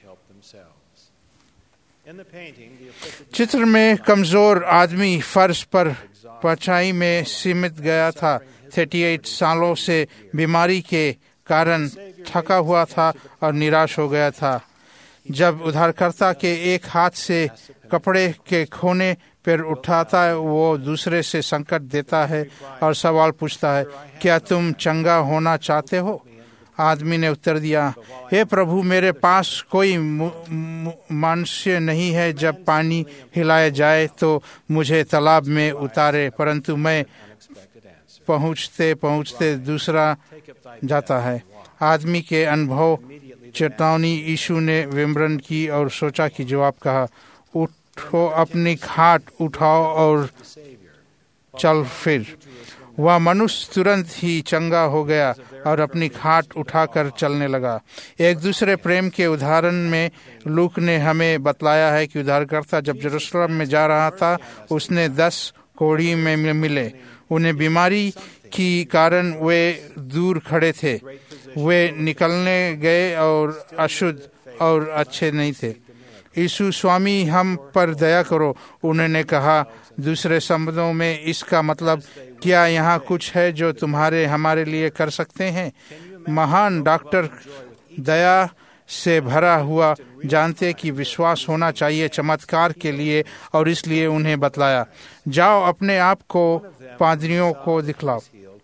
चित्र में कमजोर आदमी फर्श पर परछाई में सिमट गया था। 38 सालों से बीमारी के कारण थका हुआ था और निराश हो गया था। जब उद्धारकर्ता के एक हाथ से कपड़े के कोने पर उठाता है, वो दूसरे से संकट देता है और सवाल पूछता है, क्या तुम चंगा होना चाहते हो? आदमी ने उत्तर दिया, हे प्रभु, मेरे पास कोई मनुष्य नहीं है जब पानी हिलाया जाए तो मुझे तालाब में उतारे, परंतु मैं पहुँचते पहुँचते दूसरा जाता है। आदमी के अनुभव चेतावनी यीशु ने विवरण की और सोचा कि जवाब कहा, उठो, अपनी खाट उठाओ और चल फिर। वह मनुष्य तुरंत ही चंगा हो गया और अपनी खाट उठाकर चलने लगा। एक दूसरे प्रेम के उदाहरण में लूक ने हमें बतलाया है कि उद्धारकर्ता जब यरूशलेम में जा रहा था, उसने 10 कोढ़ी में मिले। उन्हें बीमारी की कारण वे दूर खड़े थे। वे निकलने गए और अशुद्ध और अच्छे नहीं थे। यीशु, स्वामी, हम पर दया करो, उन्होंने कहा। दूसरे शब्दों में इसका मतलब, क्या यहाँ कुछ है जो तुम्हारे हमारे लिए कर सकते हैं? महान डॉक्टर दया से भरा हुआ जानते कि विश्वास होना चाहिए चमत्कार के लिए, और इसलिए उन्हें बतलाया, जाओ अपने आप को पादरियों को दिखलाओ।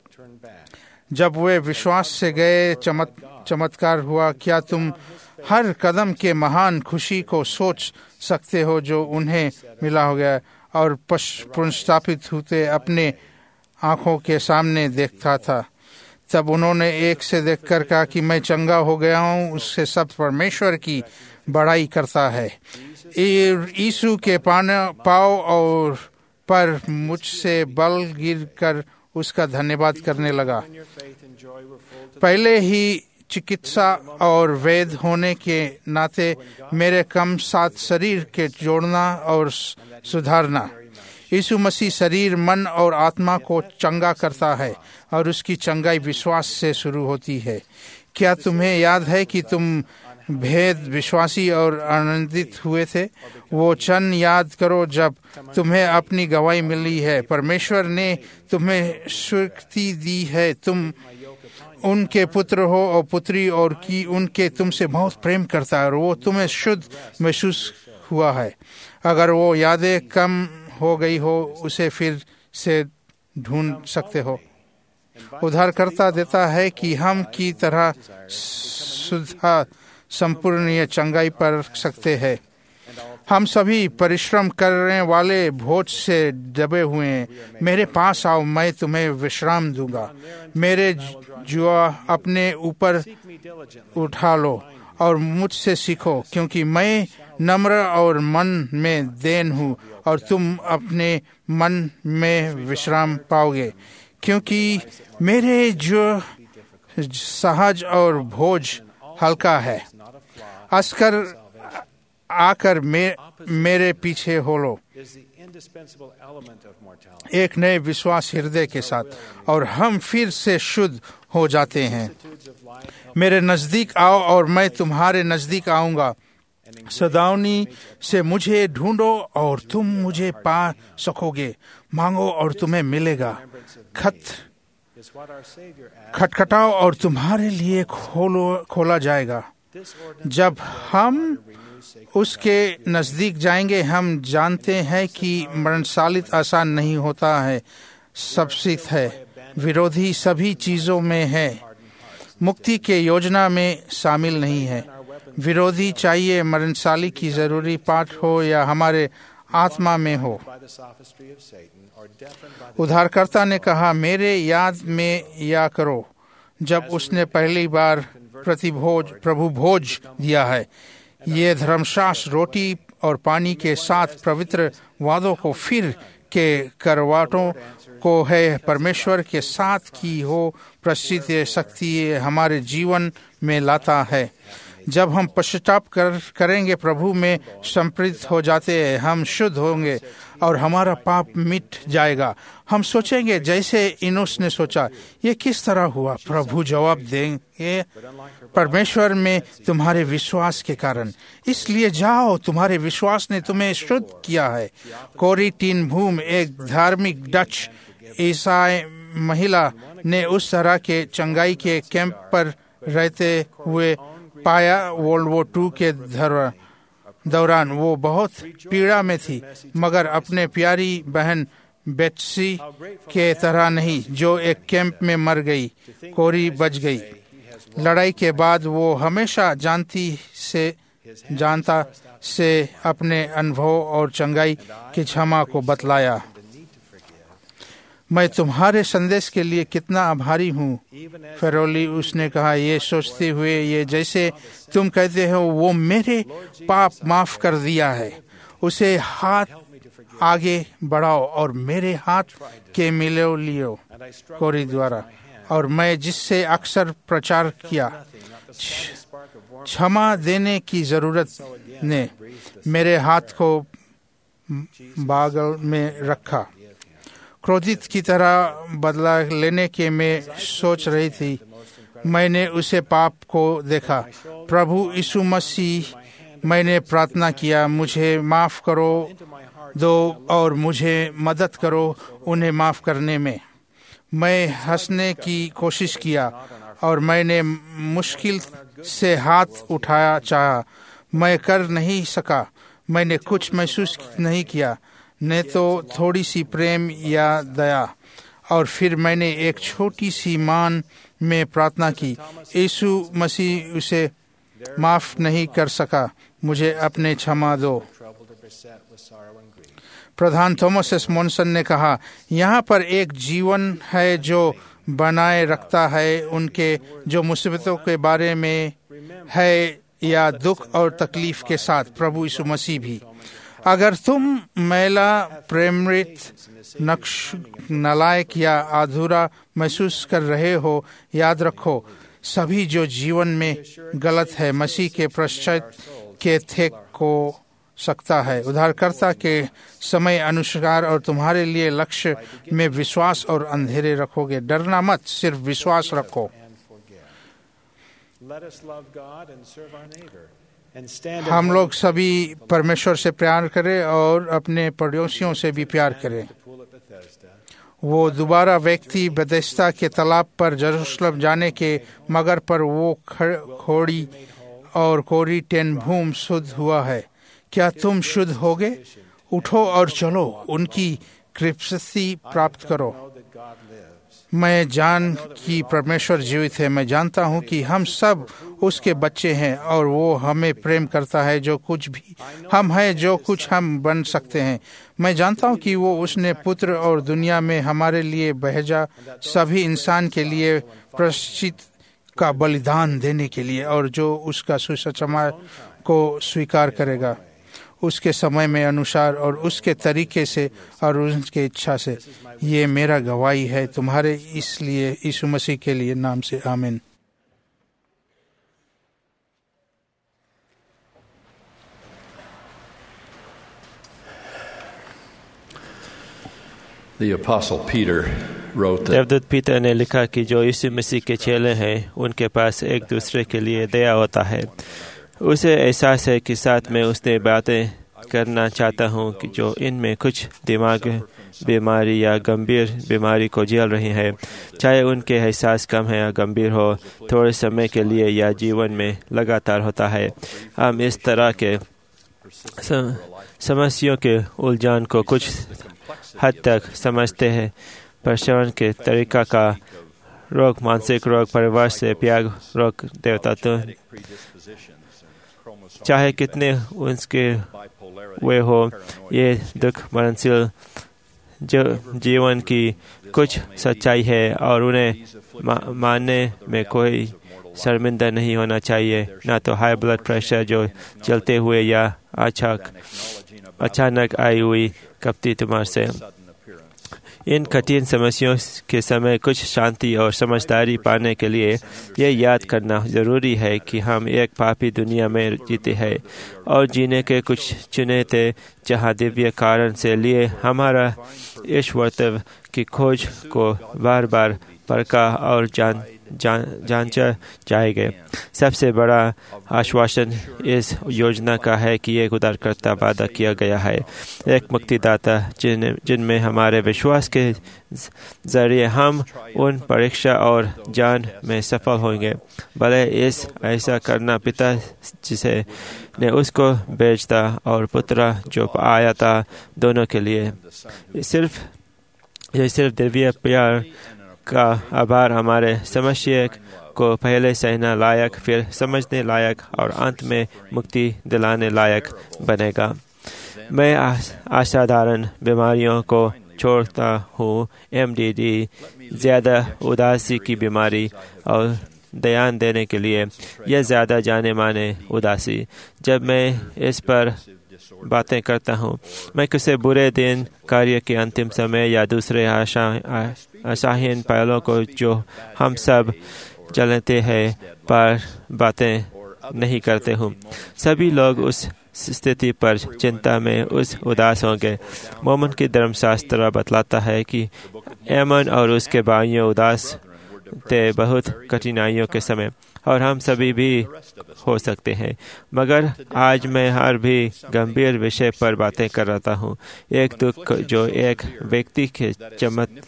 जब वे विश्वास से गए, चमत्कार हुआ। क्या तुम हर कदम के महान खुशी को सोच सकते हो जो उन्हें मिला हो गया, और पुनर्स्थापित होते अपने आंखों के सामने देखता था। तब उन्होंने एक से देखकर कहा कि मैं चंगा हो गया हूँ, उससे सब परमेश्वर की बड़ाई करता है। यीशु के पाँव और पर मुझसे बल गिर कर उसका धन्यवाद करने लगा। पहले ही चिकित्सा और वैद्य होने के नाते मेरे कम साथ शरीर के जोड़ना और सुधारना। यीशु मसीह शरीर, मन और आत्मा को चंगा करता है, और उसकी चंगाई विश्वास से शुरू होती है। क्या तुम्हें याद है कि तुम भेद विश्वासी और आनंदित हुए थे? वो क्षण याद करो जब तुम्हें अपनी गवाही मिली है। परमेश्वर ने तुम्हें स्वीकृति दी है, तुम उनके पुत्र हो और पुत्री, और कि उनके तुमसे बहुत प्रेम करता है, और वो तुम्हें शुद्ध महसूस हुआ है। अगर वो यादें कम हो गई हो, उसे फिर से ढूंढ सकते हो। उद्धारकर्ता देता है कि हम की तरह सुधा संपूर्ण चंगाई पर सकते हैं। हम सभी परिश्रम करने वाले बोझ से दबे हुए हैं। मेरे पास आओ, मैं तुम्हें विश्राम दूंगा। मेरे जुआ अपने ऊपर उठा लो और मुझसे सीखो, क्योंकि मैं नम्र और मन में दीन हूँ, और तुम अपने मन में विश्राम पाओगे। क्योंकि मेरे जो सहज और बोझ हल्का है। आकर मेरे पीछे हो लो, एक नए विश्वास हृदय के साथ, और हम फिर से शुद्ध हो जाते हैं। मेरे नजदीक आओ और मैं तुम्हारे नजदीक आऊंगा। सदाउनी से मुझे ढूंढो और तुम मुझे पा सकोगे। मांगो और तुम्हें मिलेगा। खटखटाओ और तुम्हारे लिए खोला जाएगा। जब हम उसके नजदीक जाएंगे, हम जानते हैं कि मरणशालित आसान नहीं होता है, सबसित है, विरोधी सभी चीजों में है, मुक्ति के योजना में शामिल नहीं है। विरोधी चाहिए मरणशाली की जरूरी पाठ हो या हमारे आत्मा में हो। उद्धारकर्ता ने कहा, मेरे याद में या करो जब उसने पहली बार प्रभु भोज दिया है। ये धर्मशास्त्र रोटी और पानी के साथ पवित्र वादों को फिर के करवाटों को है परमेश्वर के साथ की हो प्रसिद्ध शक्ति हमारे जीवन में लाता है। जब हम पश्चाताप करेंगे, प्रभु में संप्रीत हो जाते हैं, हम शुद्ध होंगे और हमारा पाप मिट जाएगा। हम सोचेंगे जैसे इनोस ने सोचा, ये किस तरह हुआ? प्रभु जवाब देंगे, परमेश्वर में तुम्हारे विश्वास के कारण। इसलिए जाओ, तुम्हारे विश्वास ने तुम्हें शुद्ध किया है। कोरी टीन भूम, एक धार्मिक डच ईसाई महिला ने उस तरह के चंगाई के कैंप पर रहते हुए पाया। वर्ल्ड वॉर 2 के दौरान वो बहुत पीड़ा में थी, मगर अपने प्यारी बहन बेट्सी के तरह नहीं, जो एक कैंप में मर गई। कोरी बच गई। लड़ाई के बाद वो हमेशा जानता से अपने अनुभव और चंगाई की क्षमा को बतलाया। मैं तुम्हारे संदेश के लिए कितना आभारी हूँ फेरोली, उसने कहा, ये सोचते हुए ये जैसे तुम कहते हो वो मेरे पाप माफ कर दिया है। उसे हाथ आगे बढ़ाओ और मेरे हाथ के मिलो लियो कोरी द्वारा, और मैं जिससे अक्सर प्रचार किया। क्षमा देने की जरूरत ने मेरे हाथ को बागल में रखा। क्रोधित की तरह बदला लेने के मैं सोच रही थी। मैंने उसे पाप को देखा। प्रभु यीशु मसीह, मैंने प्रार्थना किया, मुझे माफ करो दो और मुझे मदद करो उन्हें माफ करने में। मैं हंसने की कोशिश किया और मैंने मुश्किल से हाथ उठाया चाहा, मैं कर नहीं सका। मैंने कुछ महसूस नहीं किया, न तो थोड़ी सी प्रेम या दया। और फिर मैंने एक छोटी सी मान में प्रार्थना की, यीशु मसीह उसे माफ नहीं कर सका, मुझे अपने क्षमा दो। प्रधान थॉमस एस मॉनसन ने कहा, यहाँ पर एक जीवन है जो बनाए रखता है उनके जो मुसीबतों के बारे में है या दुख और तकलीफ के साथ, प्रभु यीशु मसीह भी। अगर तुम मैला, प्रेमृत, नालायक या अधूरा महसूस कर रहे हो, याद रखो सभी जो जीवन में गलत है मसीह के पश्चात के थे को सकता है। उद्धारकर्ता के समय अनुसार और तुम्हारे लिए लक्ष्य में विश्वास और अंधेरे रखोगे। डरना मत, सिर्फ विश्वास रखो। हम लोग सभी परमेश्वर से प्यार करें और अपने पड़ोसियों से भी प्यार करें। वो दोबारा व्यक्ति बेथेस्दा के तालाब पर यरूशलेम जाने के मगर पर वो खोड़ी और कोरी टेन भूम शुद्ध हुआ है। क्या तुम शुद्ध होगे? उठो और चलो, उनकी कृपा प्राप्त करो। मैं जान कि परमेश्वर जीवित है। मैं जानता हूँ कि हम सब उसके बच्चे हैं और वो हमें प्रेम करता है। जो कुछ भी हम हैं, जो कुछ हम बन सकते हैं, मैं जानता हूँ कि वो उसने पुत्र और दुनिया में हमारे लिए भेजा, सभी इंसान के लिए प्रायश्चित का बलिदान देने के लिए। और जो उसका सुसमाचार को स्वीकार करेगा उसके समय में अनुसार और उसके तरीके से और उसके इच्छा से, ये मेरा गवाही है तुम्हारे इसलिए यीशु मसीह के लिए नाम से, आमीन। The Apostle Peter wrote that देवदूत पीटर ने लिखा कि जो यीशु मसीह के चेले हैं उनके पास एक दूसरे के लिए दया होता है। उसे एहसास है कि साथ में उसने बातें करना चाहता हूँ कि जो इनमें कुछ दिमाग बीमारी या गंभीर बीमारी को झेल रही है, चाहे उनके एहसास कम है या गंभीर हो, थोड़े समय के लिए या जीवन में लगातार होता है। हम इस तरह के समस्याओं के उलझन को कुछ हद तक समझते हैं। परेशान के तरीका का रोग, मानसिक रोग, परिवार से प्यार रोग, देवता चाहे कितने उनके वे हो, ये दुख मरणशील जो जीवन की कुछ सच्चाई है और उन्हें मानने में कोई शर्मिंदा नहीं होना चाहिए। ना तो हाई ब्लड प्रेशर जो चलते हुए या अचानक आई हुई कपटी तुमार से। इन कठिन समस्याओं के समय कुछ शांति और समझदारी पाने के लिए यह याद करना जरूरी है कि हम एक पापी दुनिया में जीते हैं और जीने के कुछ चुने थे जहाँ दिव्य कारण से लिए हमारा ईश्वरत्व की खोज को बार बार परखा और जांचा जाएगा। सबसे बड़ा आश्वासन इस योजना का है कि एक उद्धारकर्ता वादा किया गया है, एक मुक्तिदाता जिनमें हमारे विश्वास के जरिए हम उन परीक्षा और जान में सफल होंगे। भले इस ऐसा करना पिता जिसे ने उसको भेजता और पुत्र जो आया था दोनों के लिए। यह सिर्फ दिव्य प्यार का आभार हमारे समस्या को पहले सहना लायक, फिर समझने लायक और अंत में मुक्ति दिलाने लायक बनेगा। मैं असाधारण बीमारियों को छोड़ता हूँ, MDD, ज़्यादा उदासी की बीमारी और ध्यान देने के लिए यह ज़्यादा जाने माने उदासी। जब मैं इस पर बातें करता हूँ, मैं किसी बुरे दिन, कार्य के अंतिम समय या दूसरे आशाहीन पहलों को जो हम सब चलते हैं पर बातें नहीं करते हूँ। सभी लोग उस स्थिति पर चिंता में उदास होंगे। मोमन की धर्मशास्त्र बतलाता है कि एमन और उसके भाइयों उदास थे बहुत कठिनाइयों के समय, और हम सभी भी हो सकते हैं। मगर आज मैं हर भी गंभीर विषय पर बातें कर रहा हूँ, एक दुख जो एक व्यक्ति के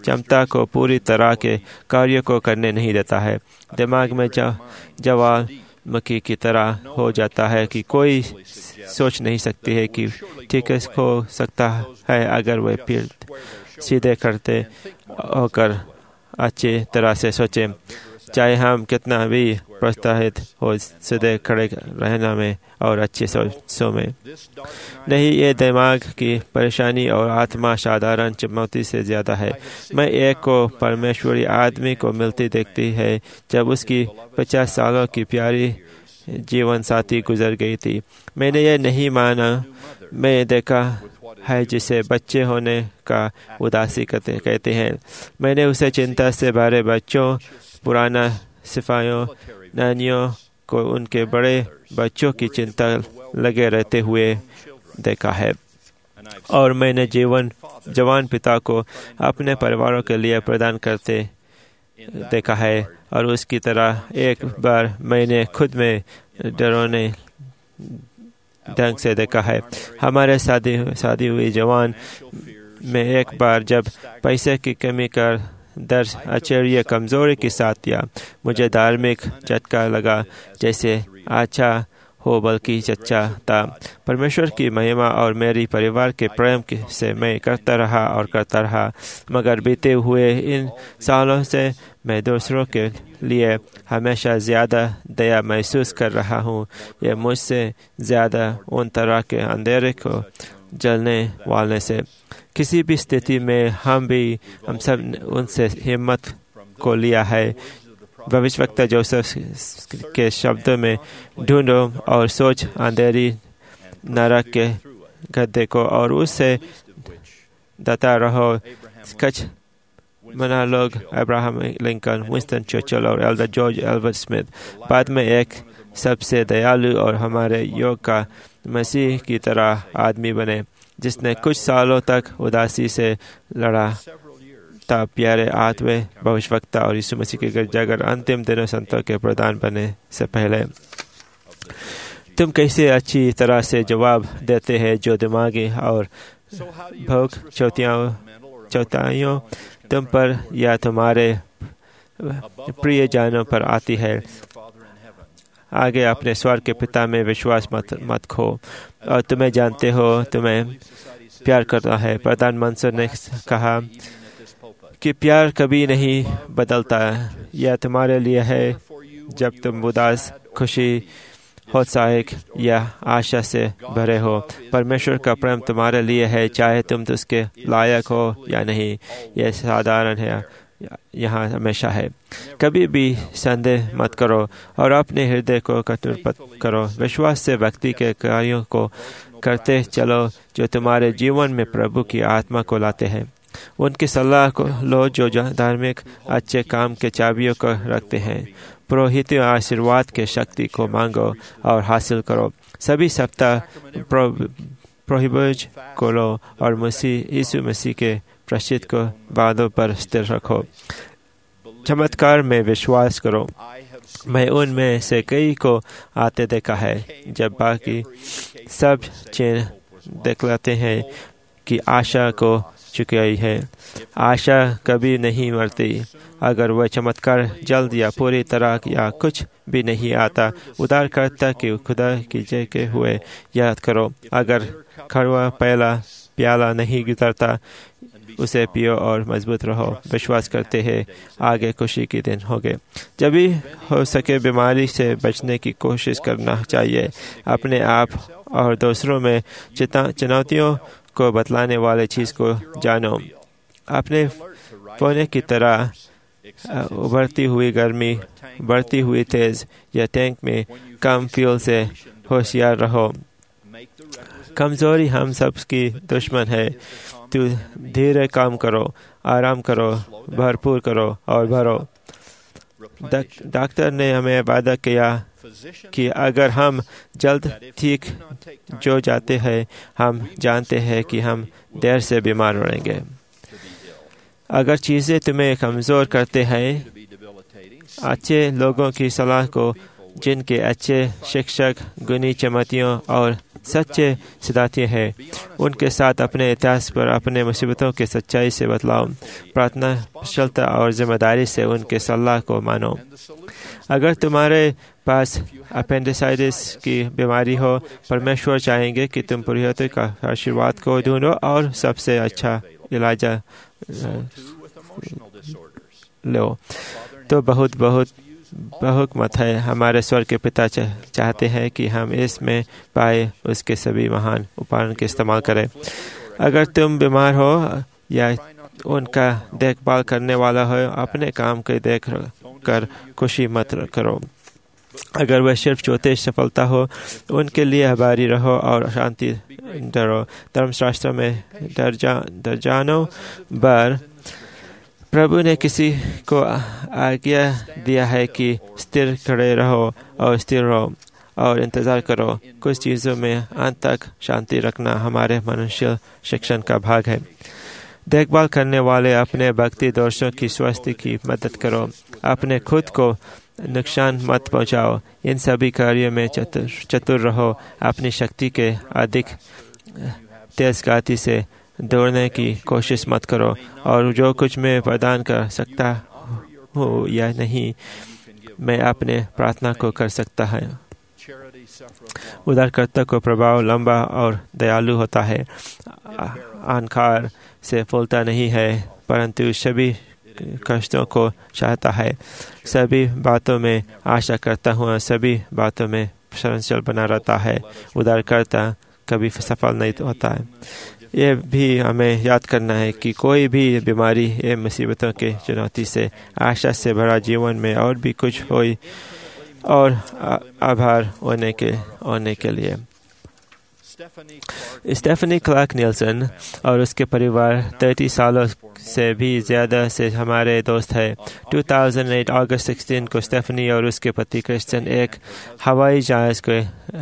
क्षमता को पूरी तरह के कार्यों को करने नहीं देता है। दिमाग में ज्वालामुखी की तरह हो जाता है कि कोई सोच नहीं सकती है कि ठीक हो सकता है अगर वे फिर सीधे करते होकर अच्छी तरह से सोचें, चाहे हम कितना भी प्रोत्साहित हो सीधे खड़े रहना में और अच्छे सोचों में नहीं। ये दिमाग की परेशानी और आत्मा साधारण चुनौती से ज़्यादा है। मैं एक को परमेश्वरी आदमी को मिलती देखती है जब उसकी 50 सालों की प्यारी जीवन साथी गुजर गई थी। मैंने ये नहीं माना। मैं देखा है जिसे बच्चे होने का उदासी कहते हैं। मैंने उसे चिंता से भरे बच्चों, पुराना सिपाहियों, नानियों को उनके बड़े बच्चों की चिंता लगे रहते हुए देखा है। और मैंने जवान पिता को अपने परिवारों के लिए प्रदान करते देखा है। और उसकी तरह एक बार मैंने खुद में डरावने ढंग से देखा है। हमारे शादी हुई जवान में एक बार जब पैसे की कमी का दर्द आश्चर्य कमजोरी के साथ दिया, मुझे धार्मिक झटका लगा, जैसे अच्छा हो बल्कि सच्चा था। परमेश्वर की महिमा और मेरी परिवार के प्रेम से मैं करता रहा, मगर बीते हुए इन सालों से मैं दूसरों के लिए हमेशा ज़्यादा दया महसूस कर रहा हूँ। यह मुझसे ज़्यादा उन तरह के अंधेरे को जलने वाले से। किसी भी स्थिति में हम सब उनसे हिम्मत को लिया है। भविष्यवक्ता जोसेफ के शब्दों में, ढूंढो और सोच अंधेरी नरक के गड्ढे को और उससे दाता रहो। कच मना लोग अब्राहम लिंकन, विंस्टन चर्चिल और एल्डर जॉर्ज एल्बर्ट स्मिथ बाद में एक सबसे दयालु और हमारे योग का मसीह की तरह आदमी बने, जिसने कुछ सालों तक उदासी से लड़ा था। प्यारे आत्मे भविष्यवक्ता और यीशु मसीह के गिरजाघर अंतिम दिनों संतों के प्रधान बने से पहले तुम कैसे अच्छी तरह से जवाब देते हैं जो दिमागी और भोग चौथाइयों तुम पर या तुम्हारे प्रिय जानों पर आती है। आगे अपने स्वर्ग के पिता में विश्वास मत खो और तुम्हें जानते हो तुम्हें प्यार करना है। प्रधान मंसर ने कहा कि प्यार कभी नहीं बदलता। यह तुम्हारे लिए है जब तुम उदास, खुशी, उत्साहिक या आशा से भरे हो। परमेश्वर का प्रेम तुम्हारे लिए है, चाहे तुम उसके लायक हो या नहीं। यह साधारण है, यहाँ हमेशा है। कभी भी संदेह मत करो और अपने हृदय को कठोर मत करो। विश्वास से व्यक्ति के कार्यों को करते चलो जो तुम्हारे जीवन में प्रभु की आत्मा को लाते हैं। उनकी सलाह को लो जो धार्मिक अच्छे काम के चाबियों को रखते हैं। पुरोहित आशीर्वाद के शक्ति को मांगो और हासिल करो। सभी सप्ताह प्रोहिबज को लो और यीशु मसीह के प्रसिद्ध को वादों पर स्थिर रखो। चमत्कार में विश्वास करो। मैं उनमें से कई को आते देखा है, जब बाकी सब चिन्ह दिखलाते हैं कि आशा को चुकी है। आशा कभी नहीं मरती। अगर वह चमत्कार जल्द या पूरी तरह या कुछ भी नहीं आता, उद्धारकर्ता के खुदा की जय के हुए याद करो। अगर कड़वा पहला प्याला नहीं गुजरता, उसे पियो और मजबूत रहो। विश्वास करते हैं आगे खुशी के दिन होंगे। जब भी हो सके बीमारी से बचने की कोशिश करना चाहिए। अपने आप और दूसरों में चुनौतियों को बतलाने वाले चीज को जानो। अपने पौने की तरह उभरती हुई गर्मी, बढ़ती हुई तेज या टैंक में कम फ्यूल से होशियार रहो। कमजोरी हम सब की दुश्मन है। तू धीरे काम करो, आराम करो, भरपूर करो और भरो। डॉक्टर ने हमें वादा किया कि अगर हम जल्द ठीक जो जाते हैं, हम जानते हैं कि हम देर से बीमार रहेंगे। अगर चीज़ें तुम्हें कमज़ोर करते हैं, अच्छे लोगों की सलाह को, जिनके अच्छे शिक्षक, गुणी चमतियों और सच्चे सिद्धांती हैं। उनके साथ अपने इतिहास पर अपने मुसीबतों के सच्चाई से बतलाओ। प्रार्थना, कुशलता और जिम्मेदारी से उनके सलाह को मानो। अगर तुम्हारे पास अपेंडिसाइटिस की बीमारी हो, परमेश्वर चाहेंगे कि तुम पुरोहित का आशीर्वाद को ढूंढो और सबसे अच्छा इलाज लो। तो बहुत मत है। हमारे स्वर्ग के पिता चाहते हैं कि हम इसमें पाए उसके सभी महान उपकरण के इस्तेमाल करें। अगर तुम बीमार हो या उनका देखभाल करने वाला हो, अपने काम को देख कर खुशी मत करो। अगर वह सिर्फ छोटे सफलता हो, उनके लिए आभारी रहो और शांति डरो। धर्मशास्त्र में दर्जनों बार प्रभु ने किसी को आज्ञा दिया है कि स्थिर खड़े रहो और स्थिर रहो और इंतजार करो। कुछ चीज़ों में अंत तक शांति रखना हमारे मनुष्य शिक्षण का भाग है। देखभाल करने वाले अपने भक्ति दोषों की स्वास्थ्य की मदद करो। अपने खुद को नुकसान मत पहुंचाओ। इन सभी कार्यों में चतुर रहो। अपनी शक्ति के अधिक तेज गति से दौड़ने की कोशिश मत करो और जो कुछ मैं प्रदान कर सकता हूँ या नहीं, मैं अपने प्रार्थना को कर सकता है। उदारकर्ता को प्रभाव लंबा और दयालु होता है। अहंकार से फूलता नहीं है, परंतु सभी कष्टों को चाहता है। सभी बातों में आशा करता हुआ सभी बातों में सहनशील बना रहता है। उदारकर्ता कभी सफल नहीं होता है। ये भी हमें याद करना है कि कोई भी बीमारी या मुसीबतों के चुनौती से आशा से भरा जीवन में और भी कुछ हो और आभार होने के लिए। स्टेफनी क्लार्क निल्सन और उसके परिवार 30 सालों से भी ज़्यादा से हमारे दोस्त हैं। 2008 अगस्त 16 को स्टेफनी और उसके पति क्रिश्चियन एक हवाई जहाज के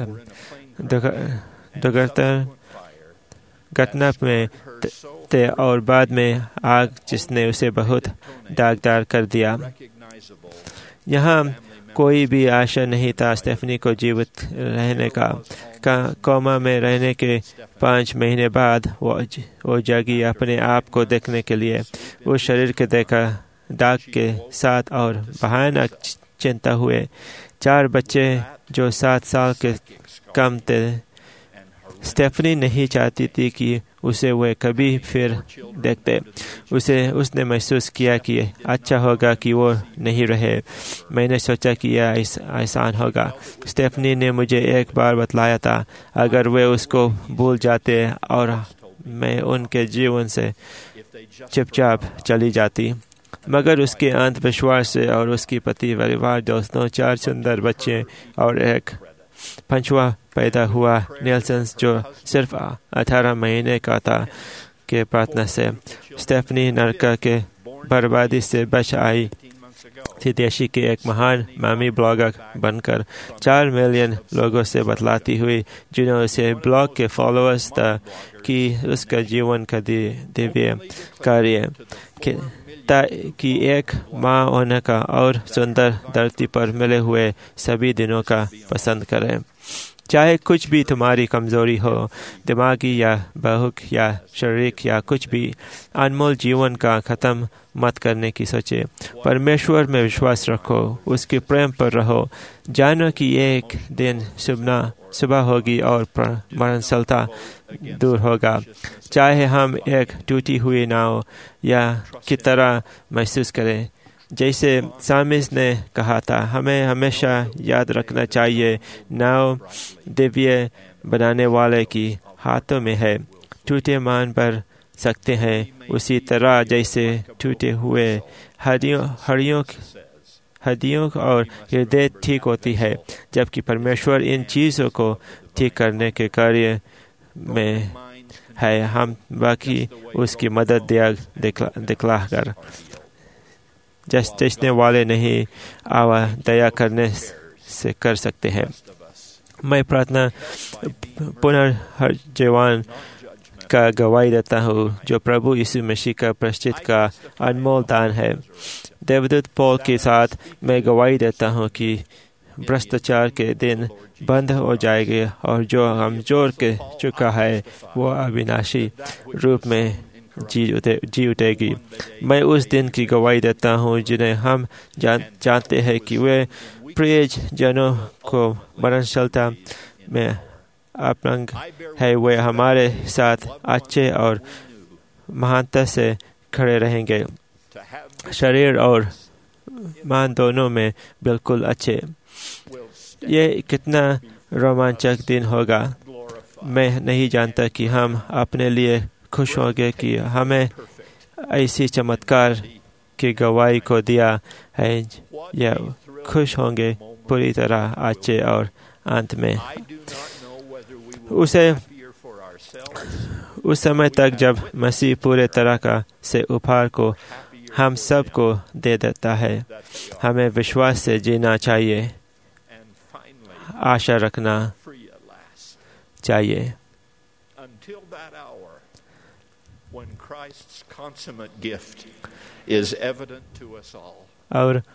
घटना में थे और बाद में आग जिसने उसे बहुत दागदार कर दिया। यहाँ कोई भी आशा नहीं था स्टेफनी को जीवित रहने का। कोमा में रहने के 5 महीने बाद वो जागी अपने आप को देखने के लिए। वो शरीर के देखा दाग के साथ और भयानक चिंता हुए। 4 बच्चे जो 7 साल के कम थे। स्टेफनी नहीं चाहती थी कि उसे वे कभी फिर देखते। उसने महसूस किया कि अच्छा होगा कि वो नहीं रहे। मैंने सोचा कि यह आसान होगा। स्टेफनी ने मुझे एक बार बतलाया था, अगर वे उसको भूल जाते और मैं उनके जीवन से चुपचाप चली जाती। मगर उसके अंधविश्वास से और उसकी पति परिवार दोस्तों 4 सुंदर बच्चे और एक 5वां पैदा हुआ निल्सन जो सिर्फ 18 महीने का था के प्रार्थना से स्टेफनी नरका के बर्बादी से बच आई थी। देशी के एक महान मामी ब्लॉगर बनकर 4 मिलियन लोगों से बतलाती हुई, जिन्होंने उसे ब्लॉग के फॉलोअर्स था कि उसका जीवन का दिव्य कार्य कि एक माँ होने का और सुंदर धरती पर मिले हुए सभी दिनों का पसंद करें। चाहे कुछ भी तुम्हारी कमजोरी हो, दिमागी या बहुक या शारीरिक या कुछ भी, अनमोल जीवन का खत्म मत करने की सोचे। परमेश्वर में विश्वास रखो, उसके प्रेम पर रहो। जानो कि एक दिन सुबह होगी और मरणस्थलता दूर होगा। चाहे हम एक टूटी हुई नाव या की तरह महसूस करें। जैसे सामिस ने कहा था, हमें हमेशा याद रखना चाहिए, नाव दिव्य बनाने वाले की हाथों में है। टूटे मान पर सकते हैं, उसी तरह जैसे टूटे हुए हड्डियों और हृदय ठीक होती है, जबकि परमेश्वर इन चीज़ों को ठीक करने के कार्य में है। हम बाकी उसकी मदद दिखलाकर जस्टिसने वाले नहीं, आवा दया करने से कर सकते हैं। मैं प्रार्थना पुनर्जीवन का गवाही देता हूँ, जो प्रभु यीशु मसीह का प्रायश्चित का अनमोल दान है। देवदूत पौल के साथ मैं गवाही देता हूँ कि भ्रष्टाचार के दिन बंद हो जाएंगे और जो हम जोड़ के चुका है वो अविनाशी रूप में जी उठेगी। मैं उस दिन की गवाही देता हूँ जिन्हें हम जानते हैं कि वे प्रिय जनों को मरणशीलता में अपंग है। वे हमारे साथ अच्छे और महानता से खड़े रहेंगे, शरीर और मान दोनों में बिल्कुल अच्छे। ये कितना रोमांचक दिन होगा। मैं नहीं जानता कि हम अपने लिए खुश होंगे कि हमें ऐसी चमत्कार की गवाही को दिया है, या खुश होंगे पूरी तरह अच्छे और अंत में उस समय तक जब मसीह पूरे तरह का से उपहार को हम सब को दे देता है। हमें विश्वास से जीना चाहिए, आशा रखना चाहिए। और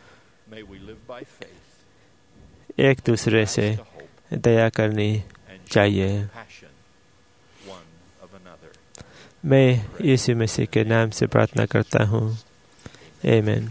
एक दूसरे से दया करनी चाहिए। मैं यीशु मसीह के नाम से प्रार्थना करता हूँ। आमीन।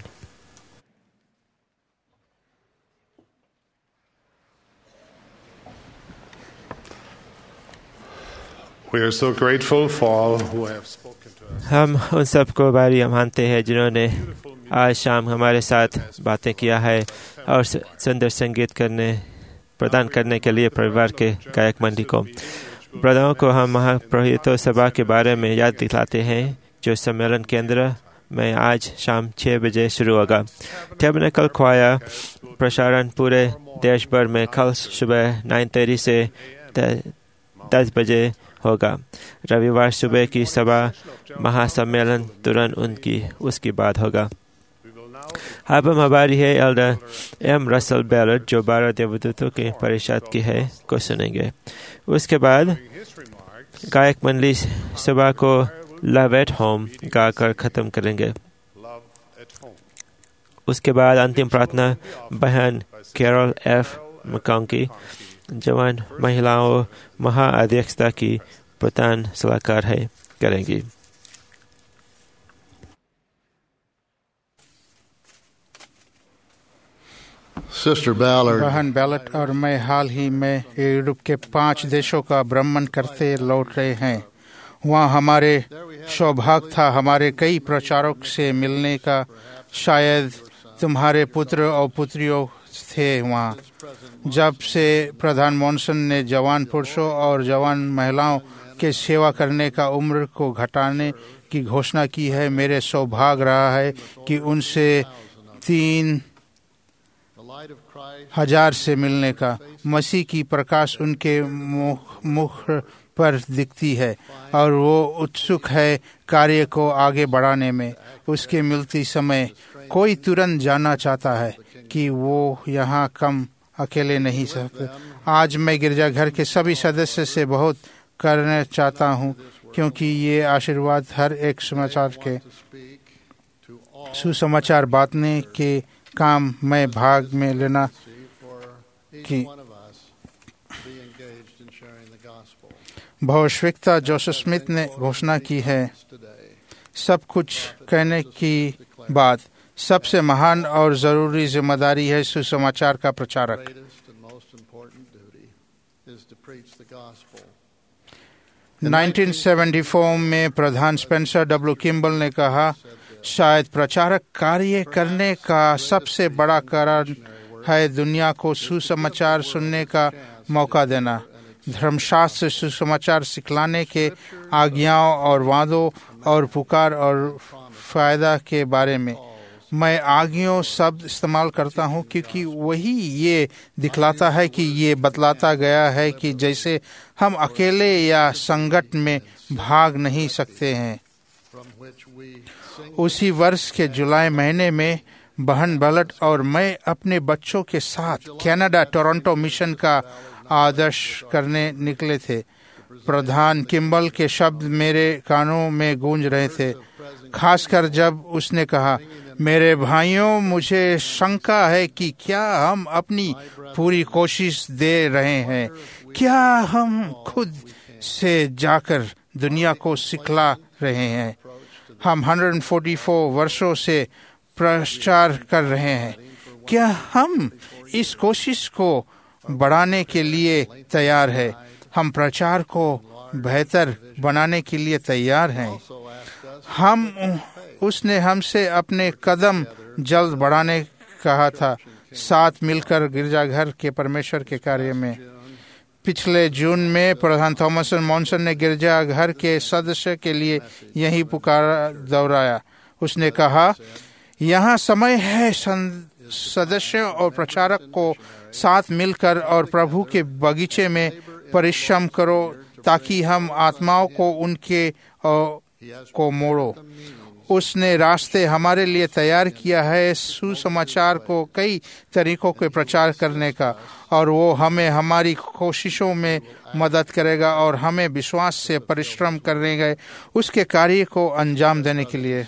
We are so grateful for all who have spoken to us. हम उन सबको भारी मानते हैं जिन्होंने आज शाम हमारे साथ बातें किया है और सुंदर संगीत प्रदान करने के लिए परिवार के गायक मंडली को। ब्रदरों को हम महापुरोहितों सभा के बारे में याद दिलाते हैं जो सम्मेलन केंद्र में आज शाम 6 बजे शुरू होगा। टैबरनेकल ख्वाया प्रसारण पूरे देश भर में कल सुबह 9:30 से 10 बजे होगा। रविवार सुबह की सभा महासम्मेलन तुरंत उसकी बाद होगा। अब हम हमारी है एल्डर एम रसल बेलट जो 12 देवदूतों के परिषद की है को सुनेंगे। उसके बाद गायक मंडली सभा को लव एट होम गाकर खत्म करेंगे। उसके बाद अंतिम प्रार्थना बहन कैरोल एफ मकांकी जवान महिलाओं महाअध्यक्षता की प्रधान सलाहकार है करेंगी। बहन बैलट और मैं हाल ही में यूरोप के 5 देशों का भ्रमण करते लौट रहे हैं। वहाँ हमारे सौभाग्य था हमारे कई प्रचारक से मिलने का। शायद तुम्हारे पुत्र और पुत्रियों थे वहाँ। जब से प्रधान मॉनसन ने जवान पुरुषों और जवान महिलाओं के सेवा करने का उम्र को घटाने की घोषणा की है, मेरे सौभाग्य रहा है कि उनसे 3000 से मिलने का। मसीह की प्रकाश उनके मुख पर दिखती है और वो उत्सुक है कार्य को आगे बढ़ाने में। उसके मिलती समय कोई तुरंत जानना चाहता है कि वो यहाँ कम अकेले नहीं सकते। आज मैं गिरजाघर के सभी सदस्य से बहुत करना चाहता हूँ क्योंकि ये आशीर्वाद हर एक सुसमाचार बांटने के काम में भाग में लेना की भविष्यवक्ता जोसेफ स्मिथ ने घोषणा की है। सब कुछ कहने की बाद सबसे महान और जरूरी जिम्मेदारी है सुसमाचार का प्रचारक। 1974 में प्रधान स्पेंसर डब्ल्यू किम्बल ने कहा, शायद प्रचारक कार्य करने का सबसे बड़ा कारण है दुनिया को सुसमाचार सुनने का मौका देना। धर्मशास्त्र सुसमाचार सिखलाने के आज्ञाओं और वादों और पुकार और फायदा के बारे में। मैं आज्ञाओं शब्द इस्तेमाल करता हूँ क्योंकि वही ये दिखलाता है कि ये बतलाता गया है कि जैसे हम अकेले या संगठन में भाग नहीं सकते हैं। उसी वर्ष के जुलाई महीने में बहन बैलट और मैं अपने बच्चों के साथ कनाडा टोरंटो मिशन का आदर्श करने निकले थे। प्रधान किम्बल के शब्द मेरे कानों में गूंज रहे थे, खासकर जब उसने कहा, मेरे भाइयों, मुझे शंका है कि क्या हम अपनी पूरी कोशिश दे रहे हैं? क्या हम खुद से जाकर दुनिया को सिखला रहे हैं? हम 144 वर्षों से प्रचार कर रहे हैं। क्या हम इस कोशिश को बढ़ाने के लिए तैयार हैं? हम प्रचार को बेहतर बनाने के लिए तैयार हैं। उसने हमसे अपने कदम जल्द बढ़ाने कहा था, साथ मिलकर गिरजाघर के परमेश्वर के कार्य में। पिछले जून में प्रधान थॉमस मॉनसन ने गिरजाघर के सदस्य के लिए यही पुकारा दोहराया। उसने कहा, यहाँ समय है सदस्य और प्रचारक को साथ मिलकर और प्रभु के बगीचे में परिश्रम करो, ताकि हम आत्माओं को उनके को मोड़ो। उसने रास्ते हमारे लिए तैयार किया है सुसमाचार को कई तरीकों के प्रचार करने का, और वो हमें हमारी कोशिशों में मदद करेगा और हमें विश्वास से परिश्रम करेंगे उसके कार्य को अंजाम देने के लिए।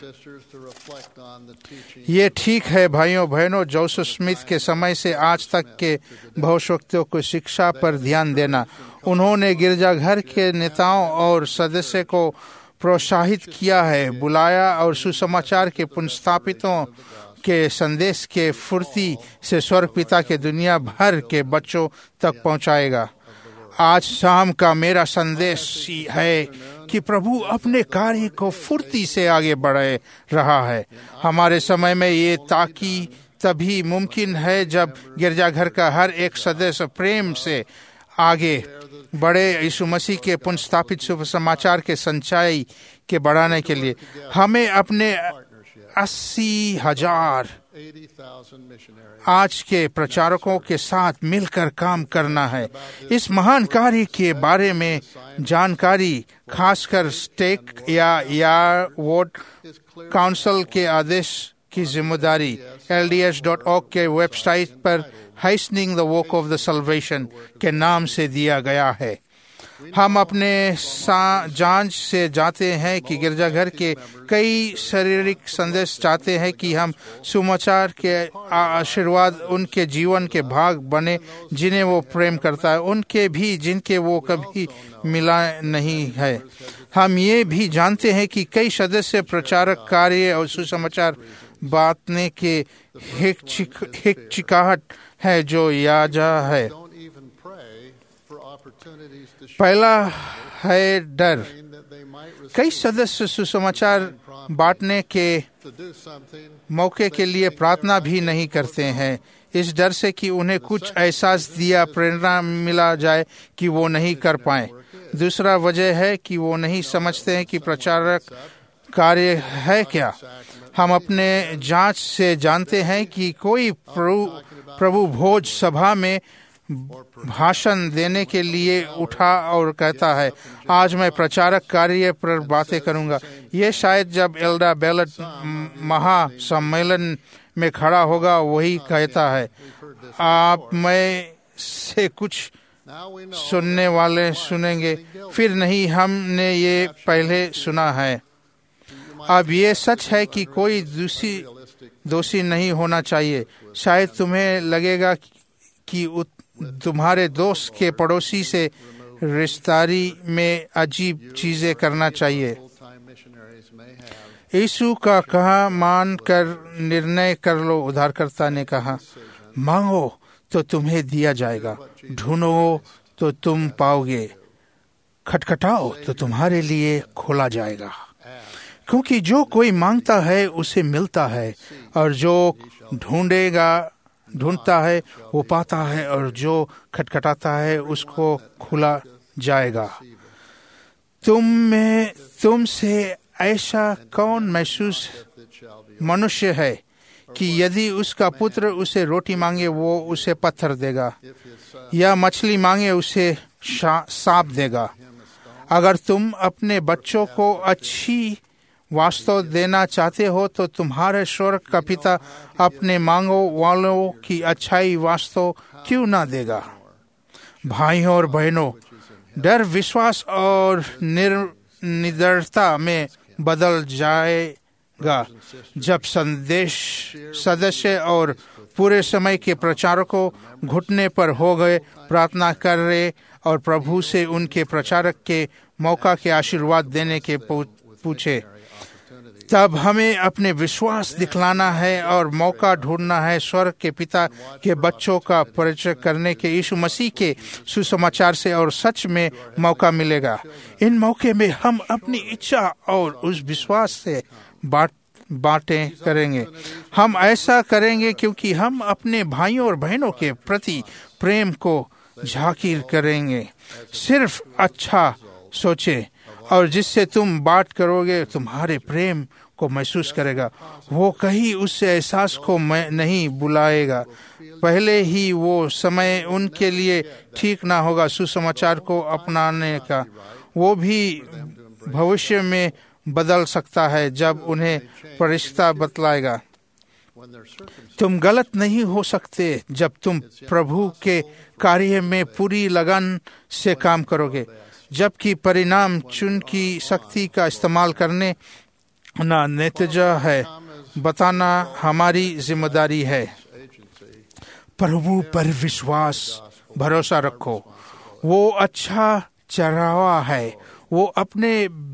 ये ठीक है भाइयों बहनों, जोसेफ स्मिथ के समय से आज तक के भविष्यवक्ताओं को शिक्षा पर ध्यान देना। उन्होंने गिरजाघर के नेताओं और सदस्य को प्रोत्साहित किया है, बुलाया और सुसमाचार के पुनर्स्थापितों के संदेश के फुर्ती से स्वर्ग पिता के दुनिया भर के बच्चों तक पहुंचाएगा। आज शाम का मेरा संदेश है कि प्रभु अपने कार्य को फुर्ती से आगे बढ़ा रहा है। हमारे समय में ये ताकि तभी मुमकिन है जब गिरजाघर का हर एक सदस्य प्रेम से आगे बढ़े यीशु मसीह के पुनर्स्थापित शुभ समाचार के संचाई के बढ़ाने के लिए। हमें अपने 80,000 आज के प्रचारकों के साथ मिलकर काम करना है। इस महान कार्य के बारे में जानकारी खासकर स्टेक या वोट काउंसिल के आदेश की जिम्मेदारी LDS.org के वेबसाइट पर hastening the work of the salvation के नाम से दिया गया है। हम अपने जांच से जानते हैं कि गिरजाघर के कई शारीरिक संदेश चाहते हैं कि हम सुसमाचार के आशीर्वाद उनके जीवन के भाग बने जिन्हें वो प्रेम करता है, उनके भी जिनके वो कभी मिला नहीं है। हम ये भी जानते हैं कि कई सदस्य प्रचारक कार्य और सुसमाचार बांटने के हिचकिचाहट है जो याजा है। पहला है डर। कई सदस्य सुसमाचार बांटने के मौके के लिए प्रार्थना भी नहीं करते हैं, इस डर से कि उन्हें कुछ एहसास दिया प्रेरणा मिला जाए कि वो नहीं कर पाए। दूसरा वजह है कि वो नहीं समझते हैं कि प्रचारक कार्य है क्या। हम अपने जांच से जानते हैं कि कोई प्रभु भोज सभा में भाषण देने के लिए उठा और कहता है, आज मैं प्रचारक कार्य पर बातें करूंगा। ये शायद जब एल्डा बेलट महासम्मेलन में खड़ा होगा वही कहता है। आप में से कुछ सुनने वाले सुनेंगे, फिर नहीं, हमने ये पहले सुना है। अब ये सच है कि कोई दोषी नहीं होना चाहिए। शायद तुम्हें लगेगा कि तुम्हारे दोस्त के पड़ोसी से रिश्तेदारी में अजीब चीजें करना चाहिए। यीशु का कहा मान कर निर्णय कर लो। उद्धारकर्ता ने कहा, मांगो तो तुम्हें दिया जाएगा, ढूंढो तो तुम पाओगे, खटखटाओ तो तुम्हारे लिए खोला जाएगा। क्योंकि जो कोई मांगता है उसे मिलता है, और जो ढूंढता है वो पाता है, और जो खटखटाता है उसको खुला जाएगा। तुमसे ऐसा कौन महसूस मनुष्य है कि यदि उसका पुत्र उसे रोटी मांगे वो उसे पत्थर देगा, या मछली मांगे उसे सांप देगा? अगर तुम अपने बच्चों को अच्छी वास्तव देना चाहते हो तो तुम्हारे स्वर्ग का पिता अपने मांगो वालों की अच्छाई वास्तव क्यों ना देगा? भाइयों और बहनों, डर विश्वास और निडरता में बदल जाएगा जब सदस्य और पूरे समय के प्रचारकों घुटने पर हो गए प्रार्थना कर रहे और प्रभु से उनके प्रचारक के मौका के आशीर्वाद देने के पूछे। तब हमें अपने विश्वास दिखलाना है और मौका ढूंढना है स्वर्ग के पिता के बच्चों का परिचय करने के यीशु मसीह के सुसमाचार से, और सच में मौका मिलेगा। इन मौके में हम अपनी इच्छा और उस विश्वास से बातें करेंगे। हम ऐसा करेंगे क्योंकि हम अपने भाइयों और बहनों के प्रति प्रेम को जाहिर करेंगे। सिर्फ अच्छा सोचे और जिससे तुम बात करोगे तुम्हारे प्रेम को महसूस करेगा। वो कहीं उससे एहसास को नहीं बुलाएगा। पहले ही वो समय उनके लिए ठीक ना होगा सुसमाचार को अपनाने का। वो भी भविष्य में बदल सकता है जब उन्हें परिश्ता बतलाएगा। तुम गलत नहीं हो सकते जब तुम प्रभु के कार्य में पूरी लगन से काम करोगे, जबकि परिणाम चुन की शक्ति का इस्तेमाल करने ना नतीजा है बताना हमारी जिम्मेदारी है। प्रभु पर विश्वास भरोसा रखो। वो अच्छा चरवाहा है। वो अपने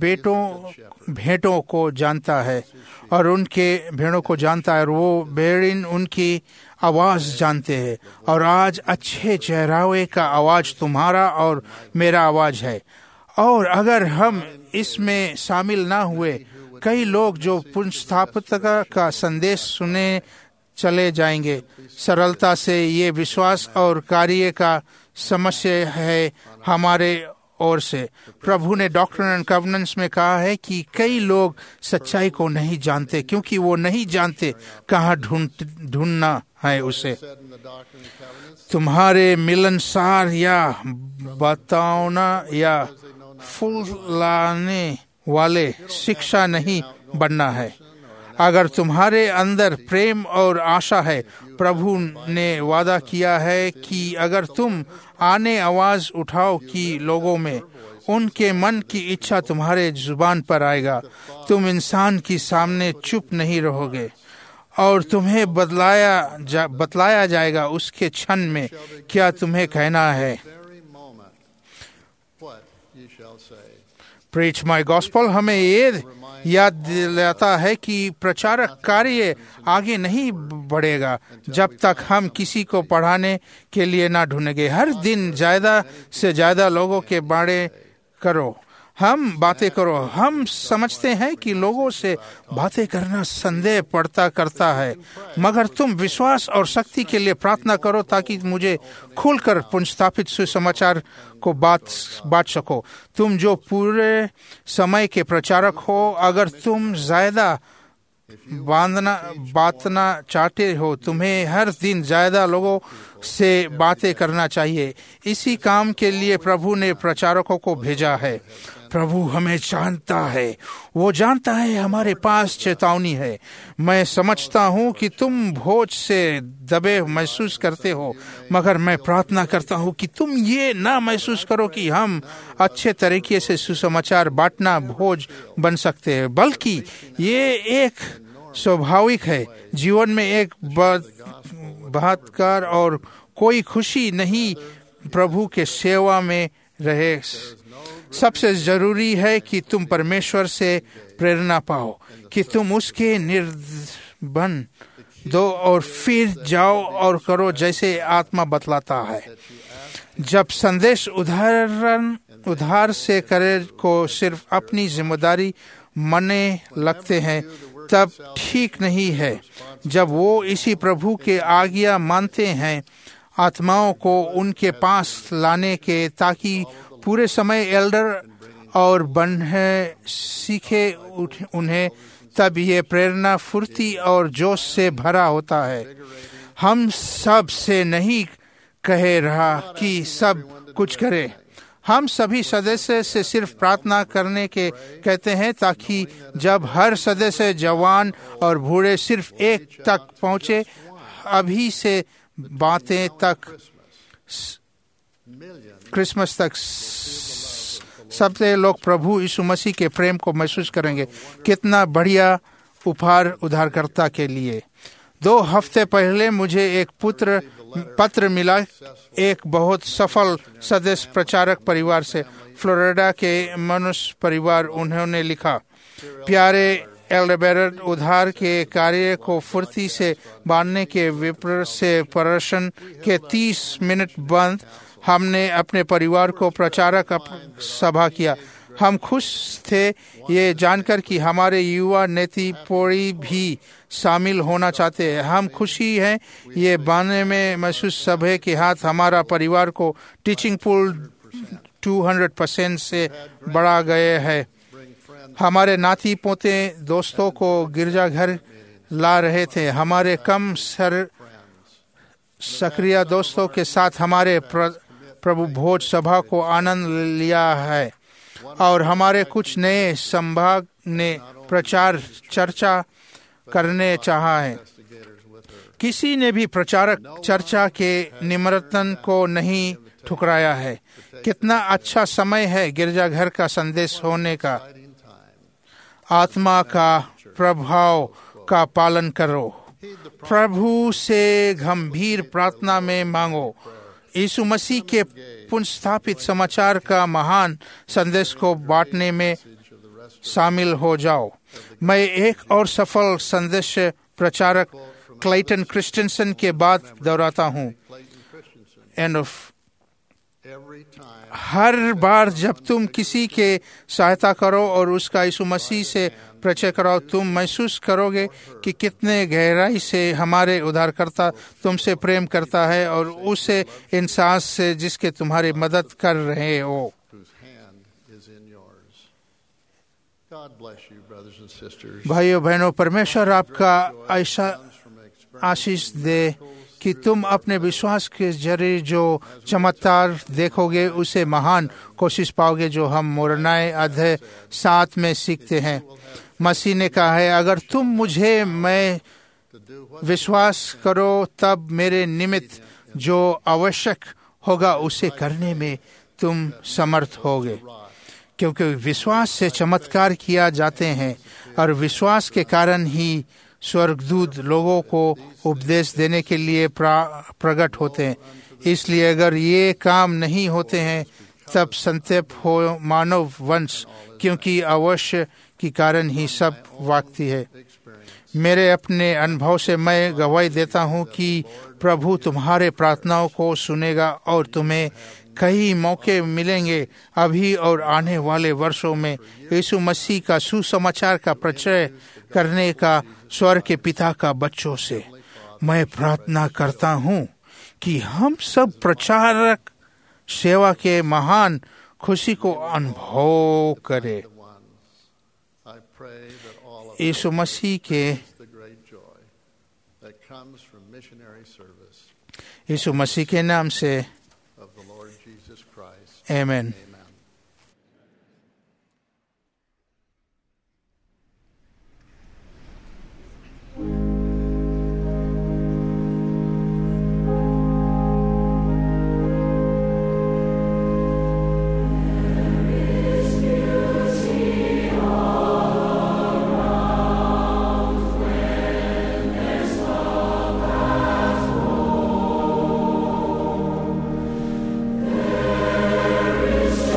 भेड़ों को जानता है और उनके भेड़ों को जानता है, और वो भेड़िन उनकी आवाज जानते हैं। और आज अच्छे चरवाहे का आवाज तुम्हारा और मेरा आवाज है। और अगर हम इसमें शामिल ना हुए, कई लोग जो पुनर्स्थापित का संदेश सुने चले जाएंगे। सरलता से ये विश्वास और कार्य का समस्या है हमारे ओर से। प्रभु ने डॉक्ट्रिन एंड कवनेंट्स में कहा है कि कई लोग सच्चाई को नहीं जानते क्योंकि वो नहीं जानते कहाँ ढूंढना है उसे। तुम्हारे मिलनसार या बताना या फुलाने वाले शिक्षा नहीं बनना है। अगर तुम्हारे अंदर प्रेम और आशा है, प्रभु ने वादा किया है कि अगर तुम आने आवाज उठाओ कि लोगों में उनके मन की इच्छा तुम्हारे जुबान पर आएगा। तुम इंसान के सामने चुप नहीं रहोगे और तुम्हें बतलाया जाएगा उसके क्षण में क्या तुम्हें कहना है। प्रीच माय गॉस्पेल हमें ये याद दिलाता है कि प्रचारक कार्य आगे नहीं बढ़ेगा जब तक हम किसी को पढ़ाने के लिए ना ढूंढेंगे। हर दिन ज्यादा से ज्यादा लोगों के बारे करो, हम बातें करो। हम समझते हैं कि लोगों से बातें करना संदेह पड़ता करता है, मगर तुम विश्वास और शक्ति के लिए प्रार्थना करो ताकि मुझे खुलकर पुनर्स्थापित सुसमाचार को बांट सको। तुम जो पूरे समय के प्रचारक हो, अगर तुम ज्यादा बांटना चाहते हो, तुम्हें हर दिन ज्यादा लोगों से बातें करना चाहिए। इसी काम के लिए प्रभु ने प्रचारकों को भेजा है। प्रभु हमें जानता है, वो जानता है हमारे पास चेतावनी है। मैं समझता हूँ कि तुम बोझ से दबे महसूस करते हो, मगर मैं प्रार्थना करता हूँ कि तुम ये ना महसूस करो कि हम अच्छे तरीके से सुसमाचार बांटना बोझ बन सकते हैं, बल्कि ये एक स्वाभाविक है। जीवन में एक बलात्कार और कोई खुशी नहीं प्रभु के सेवा में रहे। सबसे जरूरी है कि तुम परमेश्वर से प्रेरणा पाओ कि तुम उसके निर्बंध दो और फिर जाओ और करो जैसे आत्मा बतलाता है। जब संदेश उधार से करे को सिर्फ अपनी जिम्मेदारी मानने लगते हैं, तब ठीक नहीं है। जब वो इसी प्रभु के आज्ञा मानते हैं आत्माओं को उनके पास लाने के, ताकि पूरे समय एल्डर और बनने सीखे उन्हें, तब ये प्रेरणा फुर्ती और जोश से भरा होता है। हम सब से नहीं कह रहा कि सब कुछ करें। हम सभी सदस्य से सिर्फ प्रार्थना करने के कहते हैं, ताकि जब हर सदस्य जवान और बूढ़े सिर्फ एक तक पहुंचे, अभी से बातें तक क्रिसमस तक सबसे लोग प्रभु यीशु मसीह के प्रेम को महसूस करेंगे। कितना बढ़िया उपहार उद्धारकर्ता के लिए। 2 हफ्ते पहले मुझे एक पत्र मिला एक बहुत सफल सदस्य प्रचारक परिवार से, फ्लोरिडा के मनुष्य परिवार। उन्होंने लिखा, प्यारे एल्डर, उद्धार के कार्य को फुर्ती से बांधने के विपरीत से प्रदर्शन के 30 मिनट बाद हमने अपने परिवार को प्रचारक सभा किया। हम खुश थे ये जानकर कि हमारे युवा नेती पोड़ी भी शामिल होना चाहते हैं। हम खुशी हैं ये बाने में महसूस सभा के हाथ हमारा परिवार को टीचिंग पूल 200% से बढ़ा गए हैं। हमारे नाती पोते दोस्तों को गिरजाघर ला रहे थे। हमारे कम सक्रिय दोस्तों के साथ हमारे प्रभु भोज सभा को आनंद लिया है और हमारे कुछ नए संभाग ने प्रचार चर्चा करने चाहा है। किसी ने भी प्रचारक चर्चा के निमंत्रण को नहीं ठुकराया है। कितना अच्छा समय है गिरजाघर का संदेश होने का। आत्मा का प्रभाव का पालन करो। प्रभु से गंभीर प्रार्थना में मांगो। यीशु मसीह के पुनर्स्थापित समाचार का महान संदेश को बांटने में शामिल हो जाओ। मैं एक और सफल संदेश प्रचारक क्लाइटन क्रिस्टियनसन के बाद दोहराता हूँ। हर बार जब तुम किसी के सहायता करो और उसका यीशु मसीह से परिचय कराओ, तुम महसूस करोगे कि कितने गहराई से हमारे उद्धारकर्ता तुमसे प्रेम करता है और उसे इंसान से जिसके तुम्हारी मदद कर रहे हो। भाइयों बहनों, परमेश्वर आपका ऐसा आशीष दे कि तुम अपने विश्वास के जरिए जो चमत्कार देखोगे उसे महान कोशिश पाओगे जो हम मोरनाए अध्याय 7 में सीखते हैं। मसीह ने कहा है, अगर तुम मुझे मैं विश्वास करो तब मेरे निमित्त जो आवश्यक होगा उसे करने में तुम समर्थ होगे। क्योंकि विश्वास से चमत्कार किया जाते हैं और विश्वास के कारण ही स्वर्गदूत लोगों को उपदेश देने के लिए प्रकट होते हैं। इसलिए अगर ये काम नहीं होते हैं तब संक्षेप हो मानव वंश, क्योंकि अवश्य के कारण ही सब वाकती है। मेरे अपने अनुभव से मैं गवाही देता हूँ कि प्रभु तुम्हारे प्रार्थनाओं को सुनेगा और तुम्हें कई मौके मिलेंगे अभी और आने वाले वर्षों में यीशु मसीह का सुसमाचार का प्रचार करने का स्वर्ग के पिता का बच्चों से। मैं प्रार्थना करता हूँ कि हम सब प्रचारक सेवा के महान खुशी को अनुभव करें। यीशु मसीह के यीशु मसीह के नाम से आमीन। There is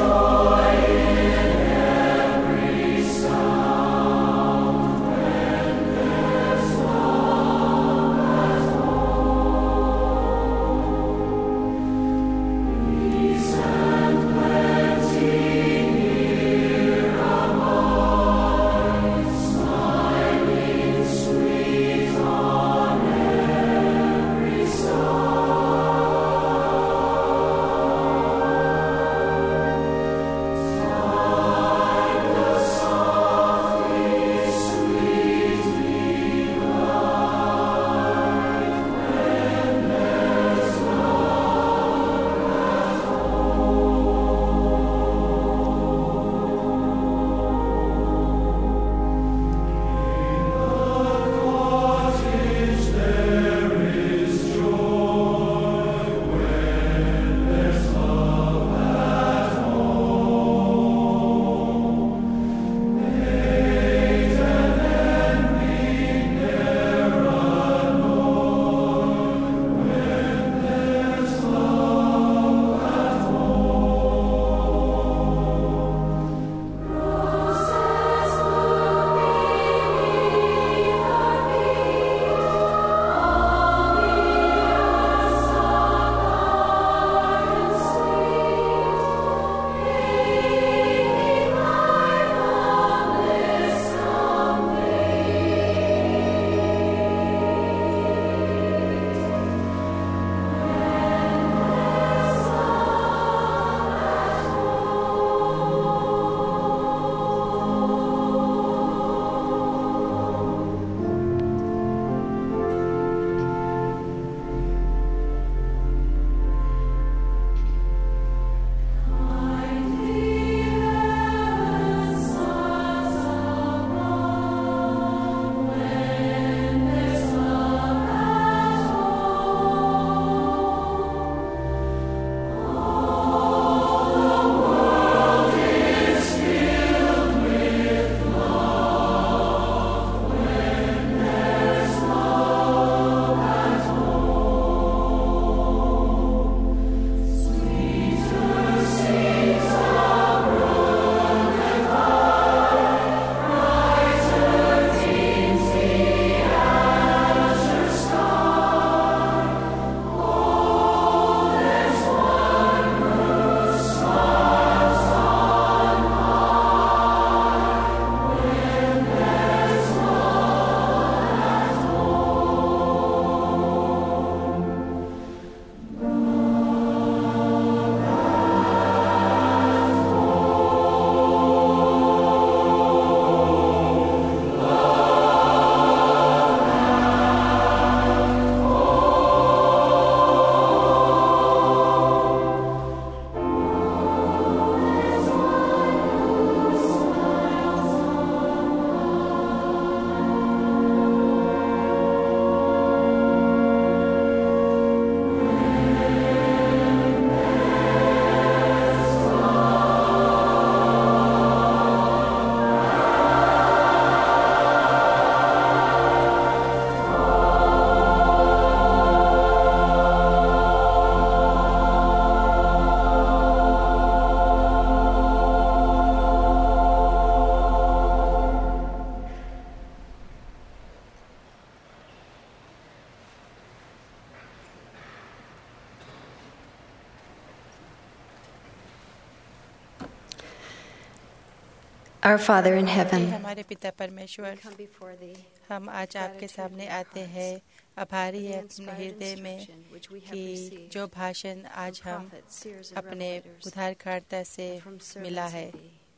Our Father in heaven, हमारे पिता परमेश्वर, हम आज आपके सामने आते हैं, आभारी है अपने हृदय में कि जो भाषण आज हम अपने उद्धारकर्ता से मिला है,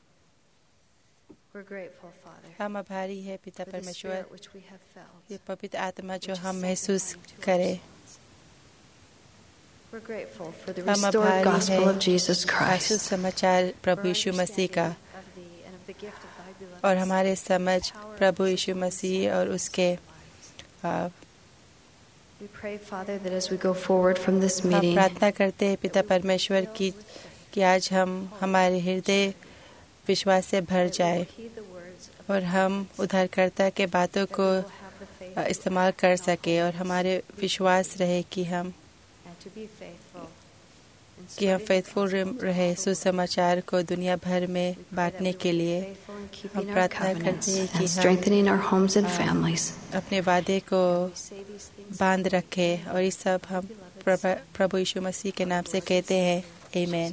हम आभारी है पिता परमेश्वर, ये पवित्र आत्मा जो हम महसूस करें। हम आभारी है आशीष समाचार प्रभु यीशु मसीह का और हमारे समझ प्रभु यीशु मसीह और उसके हम प्रार्थना करते हैं पिता परमेश्वर की कि आज हम हमारे हृदय विश्वास से भर जाए और हम उद्धारकर्ता के बातों को इस्तेमाल कर सके और हमारे विश्वास रहे कि हम फेथफुल रहे सुसमाचार को दुनिया भर में बांटने के लिए। हम प्रार्थना करते हैं कि हम अपने वादे को बांध रखें और ये सब हम प्रभु यीशु मसीह के नाम से कहते हैं, आमीन।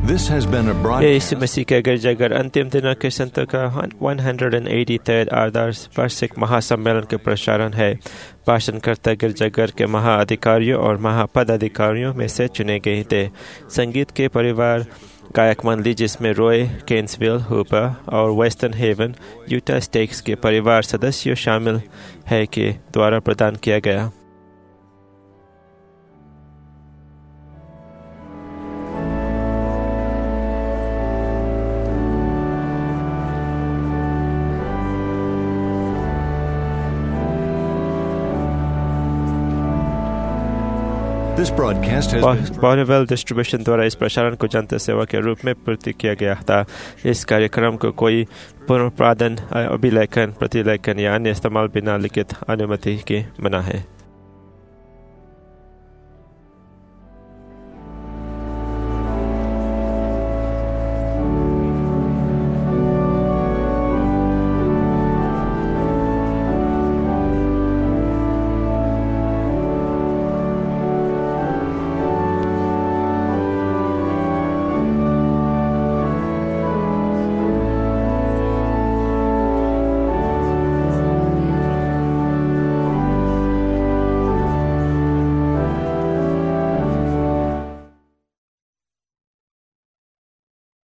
This has been a Yeshu broadcast मसीह के गिरजाघर अंतिम दिनों के संतों का 183rd आदर्श वार्षिक महासम्मेलन के प्रसारण है। भाषणकर्ता गिरजाघर के महाअधिकारियों और महापदाधिकारियों में से चुने गए थे। संगीत के परिवार गायक मंडली जिसमें रॉय केन्सविल, हूपर और वेस्टर्न हेवन यूटा स्टेक्स के परिवार सदस्यों शामिल है के द्वारा प्रदान किया गया। This broadcast has been Bonneville distribution द्वारा इस प्रसारण को जनता सेवा के रूप में पूर्ति किया गया था। इस कार्यक्रम को कोई पुनर्प्रसारण, अभिलेखन, प्रतिलेखन या अन्य इस्तेमाल बिना लिखित अनुमति के मना है।